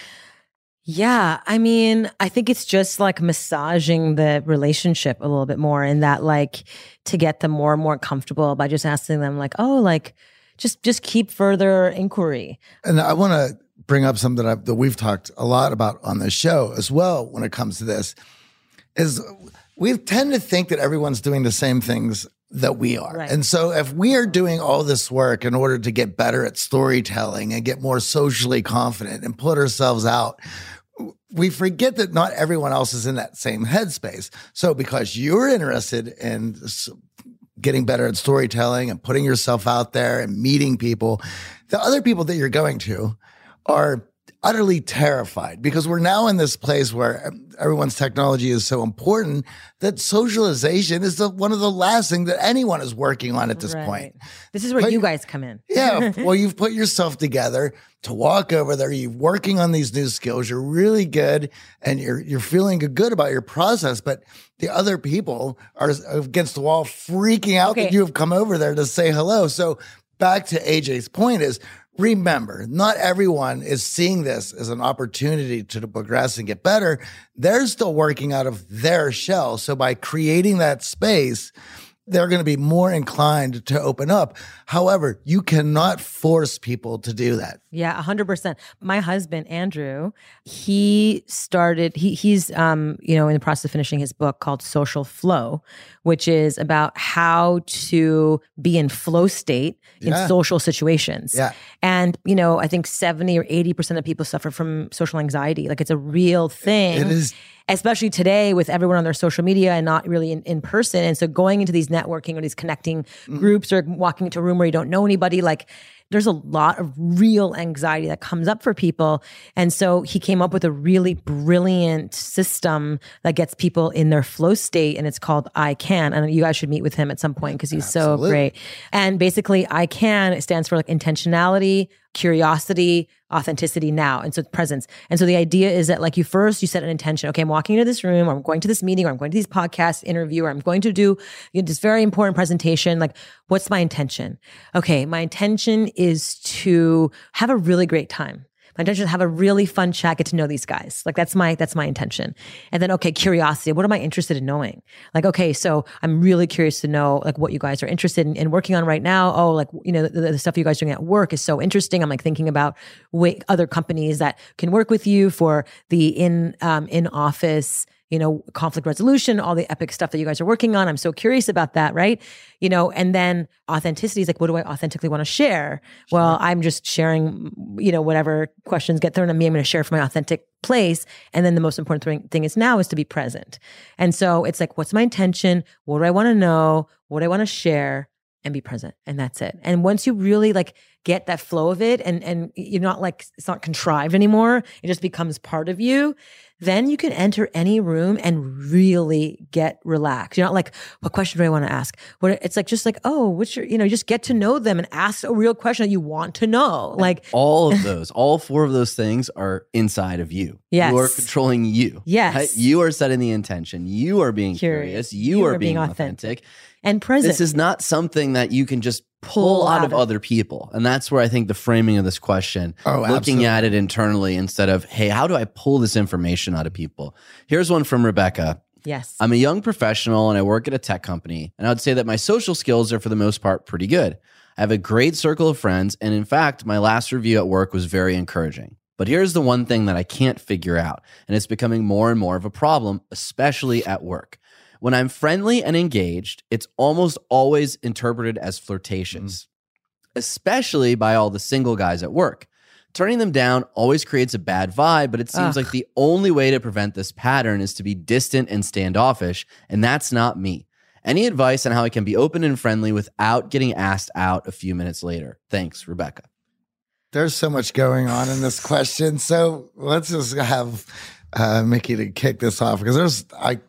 S4: Yeah. I mean, I think it's just like massaging the relationship a little bit more, in that like to get them more and more comfortable by just asking them like, oh, like, just keep further inquiry.
S3: And I want to bring up something that we've talked a lot about on the show as well when it comes to this, is we tend to think that everyone's doing the same things that we are.
S4: Right.
S3: And so if we are doing all this work in order to get better at storytelling and get more socially confident and put ourselves out, we forget that not everyone else is in that same headspace. So because you're interested in getting better at storytelling and putting yourself out there and meeting people, the other people that you're going to are utterly terrified, because we're now in this place where everyone's technology is so important that socialization is one of the last things that anyone is working on at this point.
S4: This is where you guys come in.
S3: Yeah. Well, you've put yourself together to walk over there. You're working on these new skills. You're really good, and you're feeling good about your process. But the other people are against the wall, freaking out that you have come over there to say hello. So back to AJ's point is, remember, not everyone is seeing this as an opportunity to progress and get better. They're still working out of their shell. So by creating that space, they're going to be more inclined to open up. However, you cannot force people to do that.
S4: Yeah, 100%. My husband, Andrew, he's in the process of finishing his book called Social Flow, which is about how to be in flow state in social situations.
S3: Yeah.
S4: And, I think 70 or 80% of people suffer from social anxiety. Like, it's a real thing.
S3: It is.
S4: Especially today with everyone on their social media and not really in person. And so going into these networking or these connecting groups or walking into a room where you don't know anybody, like, there's a lot of real anxiety that comes up for people. And so he came up with a really brilliant system that gets people in their flow state, and it's called I Can. And you guys should meet with him at some point because he's so great. And basically I Can, it stands for like intentionality, curiosity, authenticity, now. And so presence. And so the idea is that, like, you set an intention. Okay, I'm walking into this room, or I'm going to this meeting, or I'm going to this podcast interview, or I'm going to do this very important presentation. Like, what's my intention? Okay, my intention is to have a really great time. My intention is to have a really fun chat, get to know these guys. Like, that's my intention. And then, okay, curiosity. What am I interested in knowing? Like, okay, so I'm really curious to know, like, what you guys are interested in working on right now. Oh, like, the stuff you guys are doing at work is so interesting. I'm like thinking about other companies that can work with you for the in office, conflict resolution, all the epic stuff that you guys are working on. I'm so curious about that, right? And then authenticity is like, what do I authentically want to share? Sure. Well, I'm just sharing, whatever questions get thrown at me, I'm going to share from my authentic place. And then the most important thing is to be present. And so it's like, what's my intention? What do I want to know? What do I want to share? And be present. And that's it. And once you really like get that flow of it, and you're not like, it's not contrived anymore, it just becomes part of you, then you can enter any room and really get relaxed. You're not like, what question do I want to ask? It's like, just like, oh, what's your, just get to know them and ask a real question that you want to know. Like,
S2: all of those, all four of those things are inside of you.
S4: Yes.
S2: You are controlling you.
S4: Yes.
S2: Right? You are setting the intention. You are being curious. You are being authentic.
S4: And present.
S2: This is not something that you can just pull out of other people. And that's where I think the framing of this question, looking at it internally instead of, hey, how do I pull this information out of people? Here's one from Rebecca.
S4: Yes.
S2: I'm a young professional and I work at a tech company. And I would say that my social skills are for the most part pretty good. I have a great circle of friends. And in fact, my last review at work was very encouraging. But here's the one thing that I can't figure out. And it's becoming more and more of a problem, especially at work. When I'm friendly and engaged, it's almost always interpreted as flirtatious, especially by all the single guys at work. Turning them down always creates a bad vibe, but it seems like the only way to prevent this pattern is to be distant and standoffish, and that's not me. Any advice on how I can be open and friendly without getting asked out a few minutes later? Thanks, Rebecca.
S3: There's so much going on in this question. So let's just have Mickey to kick this off, because there's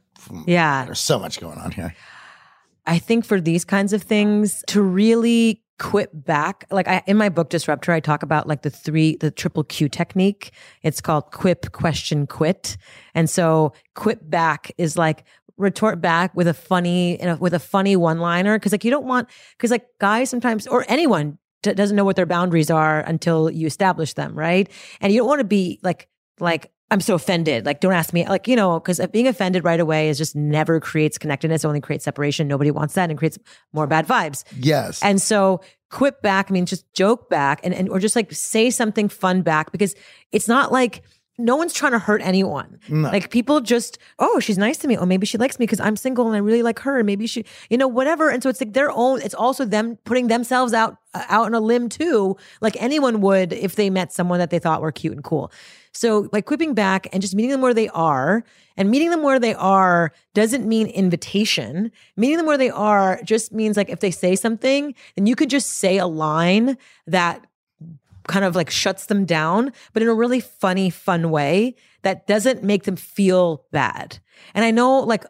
S3: so much going on here.
S4: I think for these kinds of things, to really quit back, in my book Disruptor, I talk about like the triple Q technique. It's called quip, question, quit. And so quit back is like retort back with a funny one-liner, because guys sometimes, or anyone doesn't know what their boundaries are until you establish them, right? And you don't want to be like I'm so offended. Like, don't ask me, because being offended right away just never creates connectedness, only creates separation. Nobody wants that, and creates more bad vibes.
S3: Yes.
S4: And so quip back means just joke back or just like say something fun back, because it's not like no one's trying to hurt anyone. No. Like, people just, oh, she's nice to me. Oh, maybe she likes me because I'm single and I really like her. Maybe she, whatever. And so it's like it's also them putting themselves out out on a limb too, like anyone would if they met someone that they thought were cute and cool. So by quipping back and just meeting them where they are, and meeting them where they are doesn't mean invitation. Meeting them where they are just means like if they say something, then you could just say a line that kind of like shuts them down, but in a really funny, fun way that doesn't make them feel bad. And I know like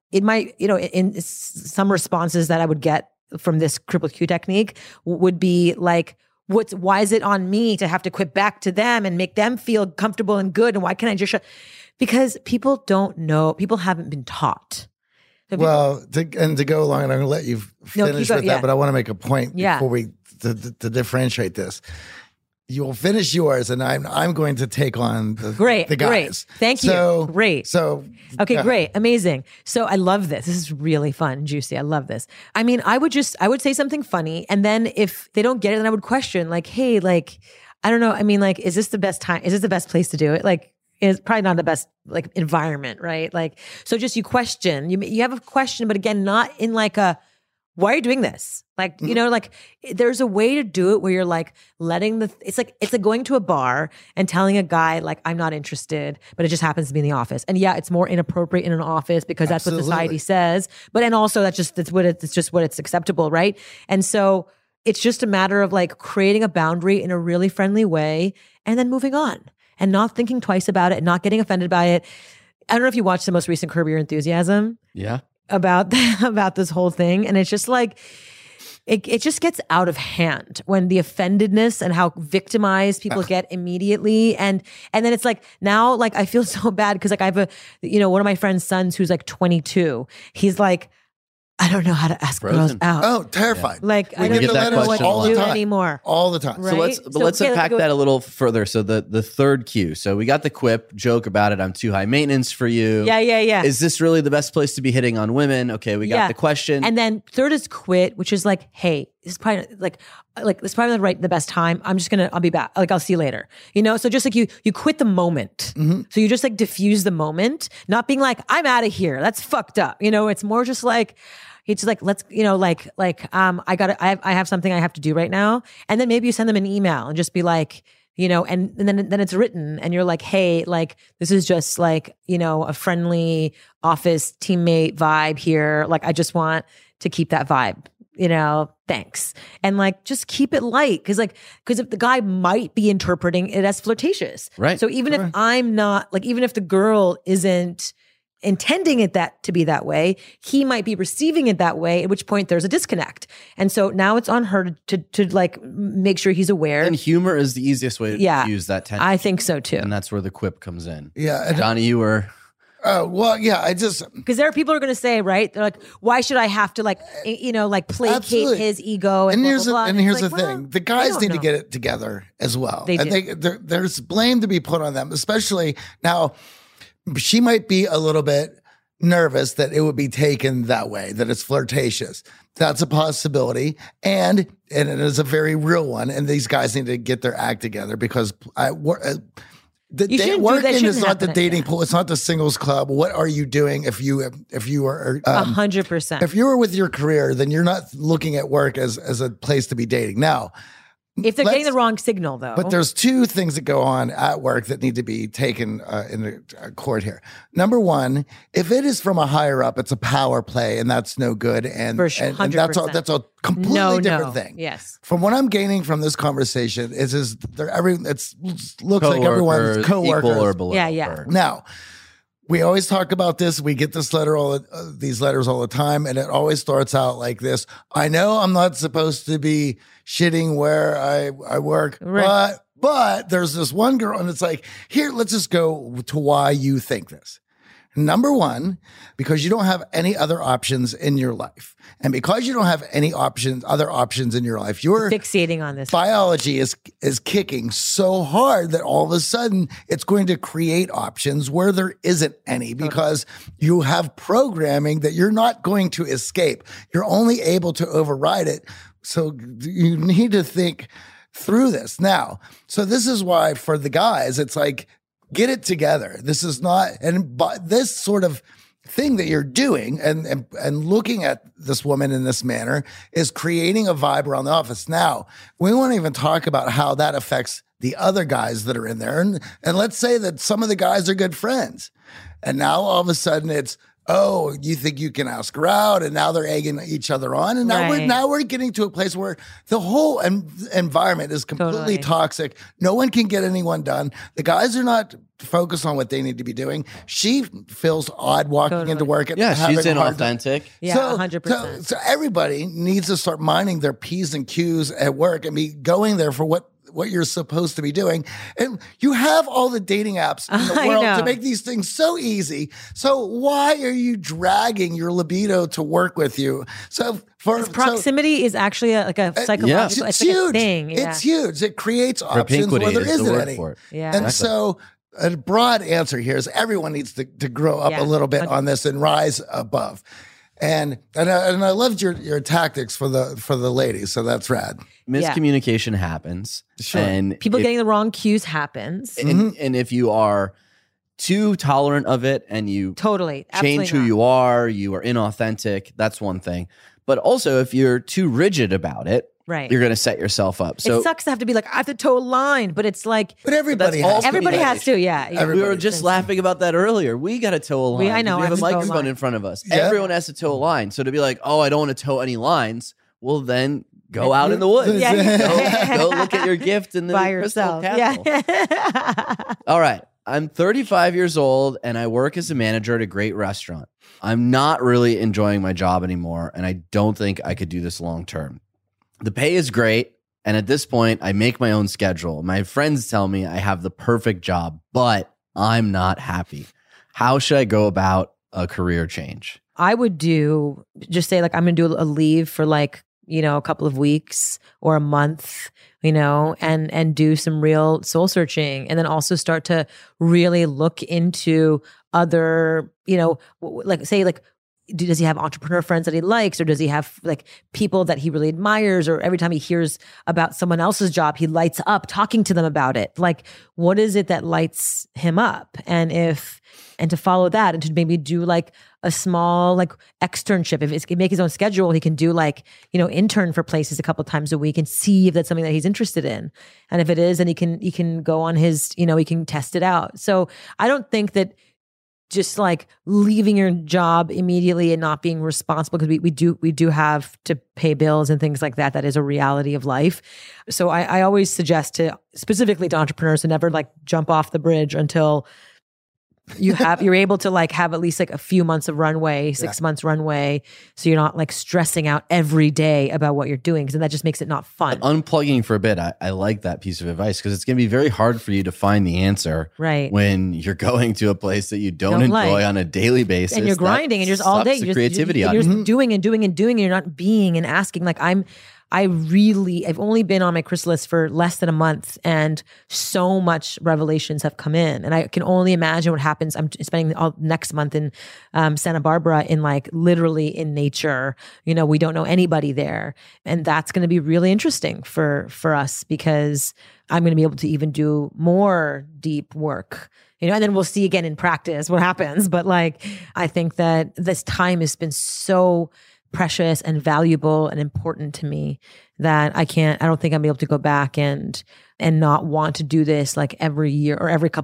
S4: in some responses that I would get from this crippled Q technique would be like, why is it on me to have to quip back to them and make them feel comfortable and good? And why can't I just because people don't know, people haven't been taught. So
S3: to go along, and I'm going to let you finish with that, but I want to make a point before we to differentiate this. You'll finish yours, and I'm going to take on the guys.
S4: Great. Thank you. Great.
S3: So
S4: okay, great. Amazing. So I love this. This is really fun and juicy. I love this. I mean, I would say something funny, and then if they don't get it, then I would question like, hey, like, I don't know. I mean, like, is this the best time? Is this the best place to do it? Like, it's probably not the best like environment, right? Like, so just you question, you have a question, but again, not in like a, why are you doing this? Like, you know, like there's a way to do it where you're like it's like going to a bar and telling a guy like, I'm not interested, but it just happens to be in the office. And yeah, it's more inappropriate in an office because that's what society says. But, and also it's just what it's acceptable. Right. And so it's just a matter of like creating a boundary in a really friendly way and then moving on and not thinking twice about it and not getting offended by it. I don't know if you watched the most recent Curb Your Enthusiasm.
S2: Yeah.
S4: About this whole thing. And it's just like, it just gets out of hand when the offendedness and how victimized people get immediately. And then it's like, now, like, I feel so bad because like I have one of my friend's sons who's like 22. He's like, I don't know how to ask girls out.
S3: Oh, terrified.
S4: Yeah. Like, I don't know what to do anymore.
S3: All the time.
S4: Right?
S2: So let's unpack that a little further. So the third cue. So we got the quip, joke about it. I'm too high maintenance for you.
S4: Yeah.
S2: Is this really the best place to be hitting on women? Okay, we got the question.
S4: And then third is quit, which is like, hey, this is probably like this is probably the best time. I'll be back. Like, I'll see you later. You know? So just like you quit the moment. Mm-hmm. So you just like diffuse the moment, not being like, I'm out of here. That's fucked up. You know, it's more just like, it's like, let's, you know, I have something I have to do right now. And then maybe you send them an email and just be like, you know, and then it's written and you're like, hey, like, this is just like, you know, a friendly office teammate vibe here. Like, I just want to keep that vibe, you know, thanks. And like, just keep it light. Cause if the guy might be interpreting it as flirtatious.
S2: Right.
S4: So even if I'm not, like, even if the girl isn't intending it to be that way, he might be receiving it that way, at which point there's a disconnect. And so now it's on her to like make sure he's aware.
S2: And humor is the easiest way to use that tension.
S4: I think so too.
S2: And that's where the quip comes in.
S3: Yeah.
S2: Johnny, you were...
S3: Oh, well, yeah,
S4: because there are people who are going to say, right? They're like, why should I have to like, you know, like placate his ego? And
S3: here's
S4: blah, blah, blah.
S3: And here's
S4: like,
S3: the thing. The guys need to get it together as well.
S4: They
S3: do. There's blame to be put on them, especially now. She might be a little bit nervous that it would be taken that way, that it's flirtatious. That's a possibility. And it is a very real one. And these guys need to get their act together because working is not the dating pool. It's not the singles club. What are you doing if you are
S4: 100%?
S3: If you were with your career, then you're not looking at work as a place to be dating. Now,
S4: if they're getting the wrong signal, though.
S3: But there's two things that go on at work that need to be taken in the court here. Number one, if it is from a higher up, it's a power play, and that's no good. And,
S4: for sure,
S3: and that's a completely different thing.
S4: Yes.
S3: From what I'm gaining from this conversation looks like everyone's coworkers,
S2: equal or below.
S4: Yeah.
S3: Now, we always talk about this. We get these letters all the time, and it always starts out like this. I know I'm not supposed to be shitting where I work,
S4: right.
S3: but there's this one girl, and it's like, here, let's just go to why you think this. Number one, because you don't have any other options in your life. And because you don't have any other options in your life, you're
S4: fixating on this.
S3: Biology is kicking so hard that all of a sudden it's going to create options where there isn't any because you have programming that you're not going to escape. You're only able to override it. So you need to think through this. Now, so this is why for the guys, it's like, get it together. This is not, and this sort of thing that you're doing and looking at this woman in this manner is creating a vibe around the office. Now, we won't even talk about how that affects the other guys that are in there. And let's say that some of the guys are good friends. And now all of a sudden it's, oh, you think you can ask her out, and now they're egging each other on, and now we're getting to a place where the whole environment is completely toxic. No one can get anyone done. The guys are not focused on what they need to be doing. She feels odd walking into work. And
S2: she's inauthentic.
S4: Yeah, 100%.
S3: So everybody needs to start minding their P's and Q's at work and be going there for what you're supposed to be doing. And you have all the dating apps in the world to make these things so easy. So why are you dragging your libido to work with you? So
S4: proximity is actually like a psychological
S3: it's
S4: like
S3: huge.
S4: A thing.
S3: It's huge. It creates options where there isn't any.
S4: Yeah.
S3: And so a broad answer here is everyone needs to grow up a little bit on this and rise above. And I loved your tactics for the ladies, so that's rad.
S2: Miscommunication happens.
S3: Sure.
S2: And
S4: people getting the wrong cues happens.
S2: And if you are too tolerant of it and you change who you are inauthentic, that's one thing. But also if you're too rigid about it, you're going to set yourself up. So
S4: it sucks to have to be like, I have to toe a line, but it's like,
S3: but everybody has to.
S4: Yeah.
S2: We were just laughing about that earlier. We got to toe a line.
S4: I know.
S2: We have a microphone in front of us. Yeah. Everyone has to toe a line. So to be like, oh, I don't want to toe any lines. Well, then go out in the woods. Go look at your gift in the
S4: by
S2: Crystal
S4: yourself.
S2: Castle. All right. I'm 35 years old and I work as a manager at a great restaurant. I'm not really enjoying my job anymore, and I don't think I could do this long term. The pay is great, and at this point, I make my own schedule. My friends tell me I have the perfect job, but I'm not happy. How should I go about a career change?
S4: I would just say like, I'm going to do a leave for like, a couple of weeks or a month, and do some real soul searching, and then also start to really look into other, like say like, does he have entrepreneur friends that he likes, or does he have like people that he really admires, or every time he hears about someone else's job, he lights up talking to them about it? Like, what is it that lights him up? And to follow that, and to maybe do like a small like externship. If he can make his own schedule, he can do like, intern for places a couple of times a week and see if that's something that he's interested in. And if it is, then he can go on his, he can test it out. So I don't think that just like leaving your job immediately and not being responsible, because we do have to pay bills and things like that. That is a reality of life. So I always suggest specifically to entrepreneurs to never like jump off the bridge until you're able to like have at least like a few months of runway, 6 months runway. So you're not like stressing out every day about what you're doing, because that just makes it not fun.
S2: Unplugging for a bit. I like that piece of advice, because it's going to be very hard for you to find the answer when you're going to a place that you don't enjoy on a daily basis.
S4: And you're grinding and you're just all day. You're just doing and doing and doing, and you're not being and asking. Like I've only been on my chrysalis for less than a month, and so much revelations have come in, and I can only imagine what happens. I'm spending all next month in Santa Barbara, in like literally in nature. We don't know anybody there, and that's going to be really interesting for us, because I'm going to be able to even do more deep work. And then we'll see again in practice what happens. But like, I think that this time has been so precious and valuable and important to me that I don't think I'm able to go back and not want to do this like every year or every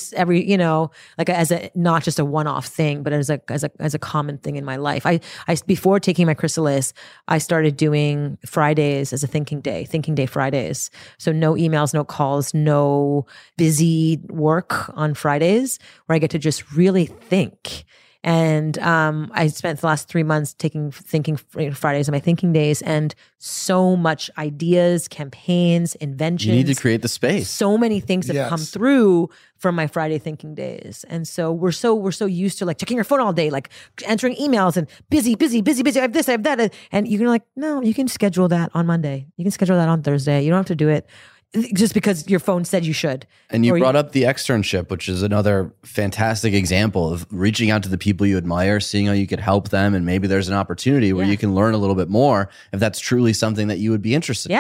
S4: like as a, not just a one-off thing, but as a common thing in my life. I before taking my chrysalis, I started doing Fridays as a thinking day Fridays. So no emails, no calls, no busy work on Fridays, where I get to just really think. And I spent the last 3 months thinking Fridays are my thinking days, and so much ideas, campaigns, inventions.
S2: You need to create the space.
S4: So many things have come through from my Friday thinking days. And so we're so used to like checking your phone all day, like answering emails and busy. I have this, I have that. And you're like, no, you can schedule that on Monday. You can schedule that on Thursday. You don't have to do it just because your phone said you should.
S2: And you brought up the externship, which is another fantastic example of reaching out to the people you admire, seeing how you could help them. And maybe there's an opportunity where you can learn a little bit more if that's truly something that you would be interested in.
S4: Yeah.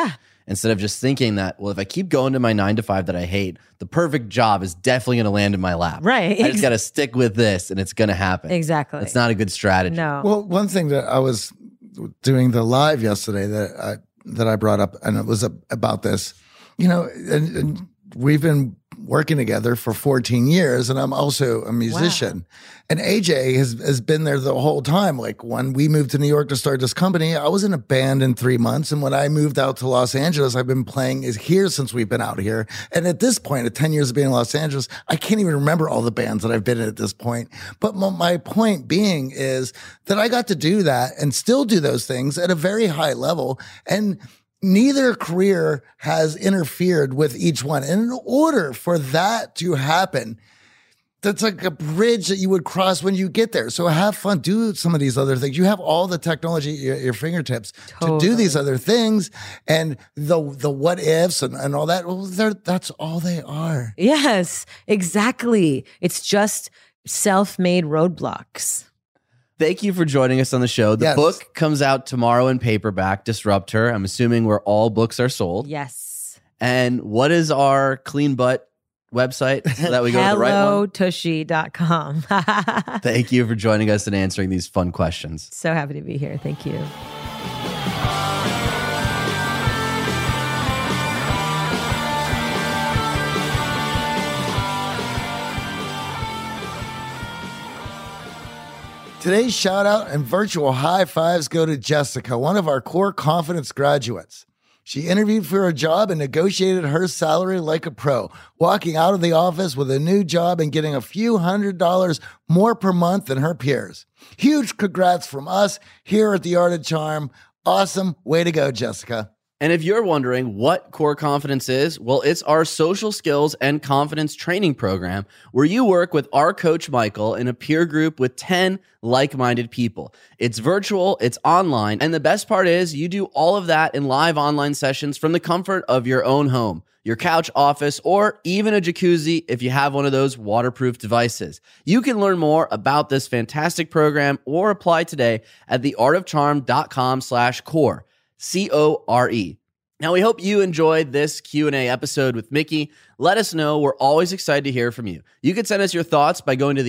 S2: instead of just thinking that, well, if I keep going to my 9 to 5 that I hate, the perfect job is definitely going to land in my lap.
S4: Right.
S2: I just got to stick with this and it's going to happen.
S4: Exactly.
S2: It's not a good strategy.
S4: No.
S3: Well, one thing that I was doing the live yesterday that I brought up, and it was about this, and we've been working together for 14 years, and I'm also a musician. Wow. And AJ has been there the whole time. Like when we moved to New York to start this company, I was in a band in 3 months. And when I moved out to Los Angeles, I've been playing here since we've been out here. And at this point, at 10 years of being in Los Angeles, I can't even remember all the bands that I've been in at this point. But my point being is that I got to do that and still do those things at a very high level. And neither career has interfered with each one. And in order for that to happen, that's like a bridge that you would cross when you get there. So have fun, do some of these other things. You have all the technology at your fingertips to do these other things. And the what ifs and all that, well, that's all they are.
S4: Yes, exactly. It's just self-made roadblocks.
S2: Thank you for joining us on the show. The book comes out tomorrow in paperback, Disrupt Her. I'm assuming where all books are sold.
S4: Yes.
S2: And what is our clean butt website so that we go to the right one?
S4: HelloTushy.com.
S2: Thank you for joining us and answering these fun questions.
S4: So happy to be here. Thank you.
S3: Today's shout out and virtual high fives go to Jessica, one of our core confidence graduates. She interviewed for a job and negotiated her salary like a pro, walking out of the office with a new job and getting a few $100s more per month than her peers. Huge congrats from us here at The Art of Charm. Awesome. Way to go, Jessica.
S2: And if you're wondering what Core Confidence is, well, it's our social skills and confidence training program where you work with our coach, Michael, in a peer group with 10 like-minded people. It's virtual, it's online, and the best part is you do all of that in live online sessions from the comfort of your own home, your couch, office, or even a jacuzzi if you have one of those waterproof devices. You can learn more about this fantastic program or apply today at theartofcharm.com/core. CORE. Now, we hope you enjoyed this Q&A episode with Mickey. Let us know. We're always excited to hear from you. You can send us your thoughts by going to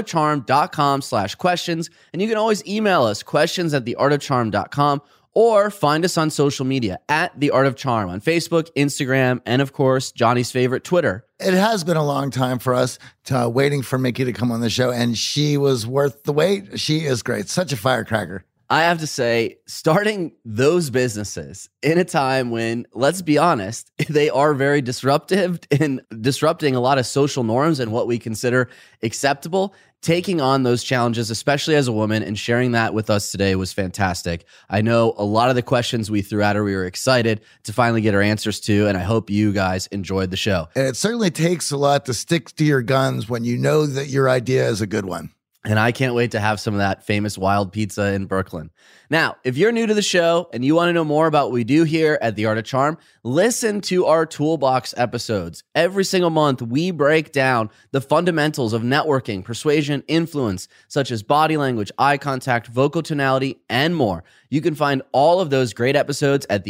S2: theartofcharm.com/questions, and you can always email us questions@theartofcharm.com or find us on social media at The Art of Charm on Facebook, Instagram, and of course, Johnny's favorite, Twitter.
S3: It has been a long time for us waiting for Mickey to come on the show, and she was worth the wait. She is great. Such a firecracker.
S2: I have to say, starting those businesses in a time when, let's be honest, they are very disruptive and disrupting a lot of social norms and what we consider acceptable, taking on those challenges, especially as a woman, and sharing that with us today was fantastic. I know a lot of the questions we threw at her, we were excited to finally get our answers to, and I hope you guys enjoyed the show.
S3: And it certainly takes a lot to stick to your guns when you know that your idea is a good one.
S2: And I can't wait to have some of that famous wild pizza in Brooklyn. Now, if you're new to the show and you want to know more about what we do here at The Art of Charm, listen to our Toolbox episodes. Every single month, we break down the fundamentals of networking, persuasion, influence, such as body language, eye contact, vocal tonality, and more. You can find all of those great episodes at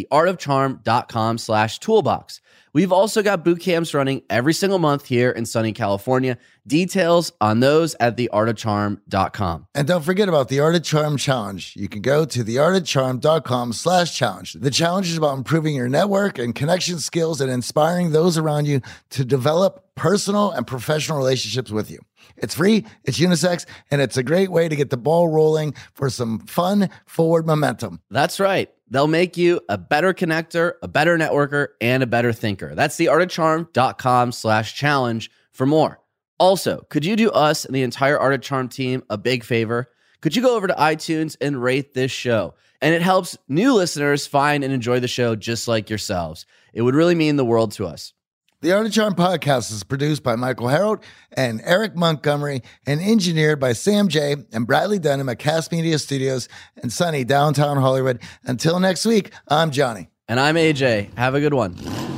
S2: theartofcharm.com/toolbox. We've also got boot camps running every single month here in sunny California. Details on those at theartofcharm.com.
S3: And don't forget about the Art of Charm Challenge. You can go to theartofcharm.com/challenge. The challenge is about improving your network and connection skills and inspiring those around you to develop personal and professional relationships with you. It's free, it's unisex, and it's a great way to get the ball rolling for some fun forward momentum.
S2: That's right. They'll make you a better connector, a better networker, and a better thinker. That's theartofcharm.com/challenge for more. Also, could you do us and the entire Art of Charm team a big favor? Could you go over to iTunes and rate this show? And it helps new listeners find and enjoy the show just like yourselves. It would really mean the world to us.
S3: The Art of Charm podcast is produced by Michael Harold and Eric Montgomery and engineered by Sam J. and Bradley Dunham at Cast Media Studios in sunny downtown Hollywood. Until next week, I'm Johnny.
S2: And I'm AJ. Have a good one.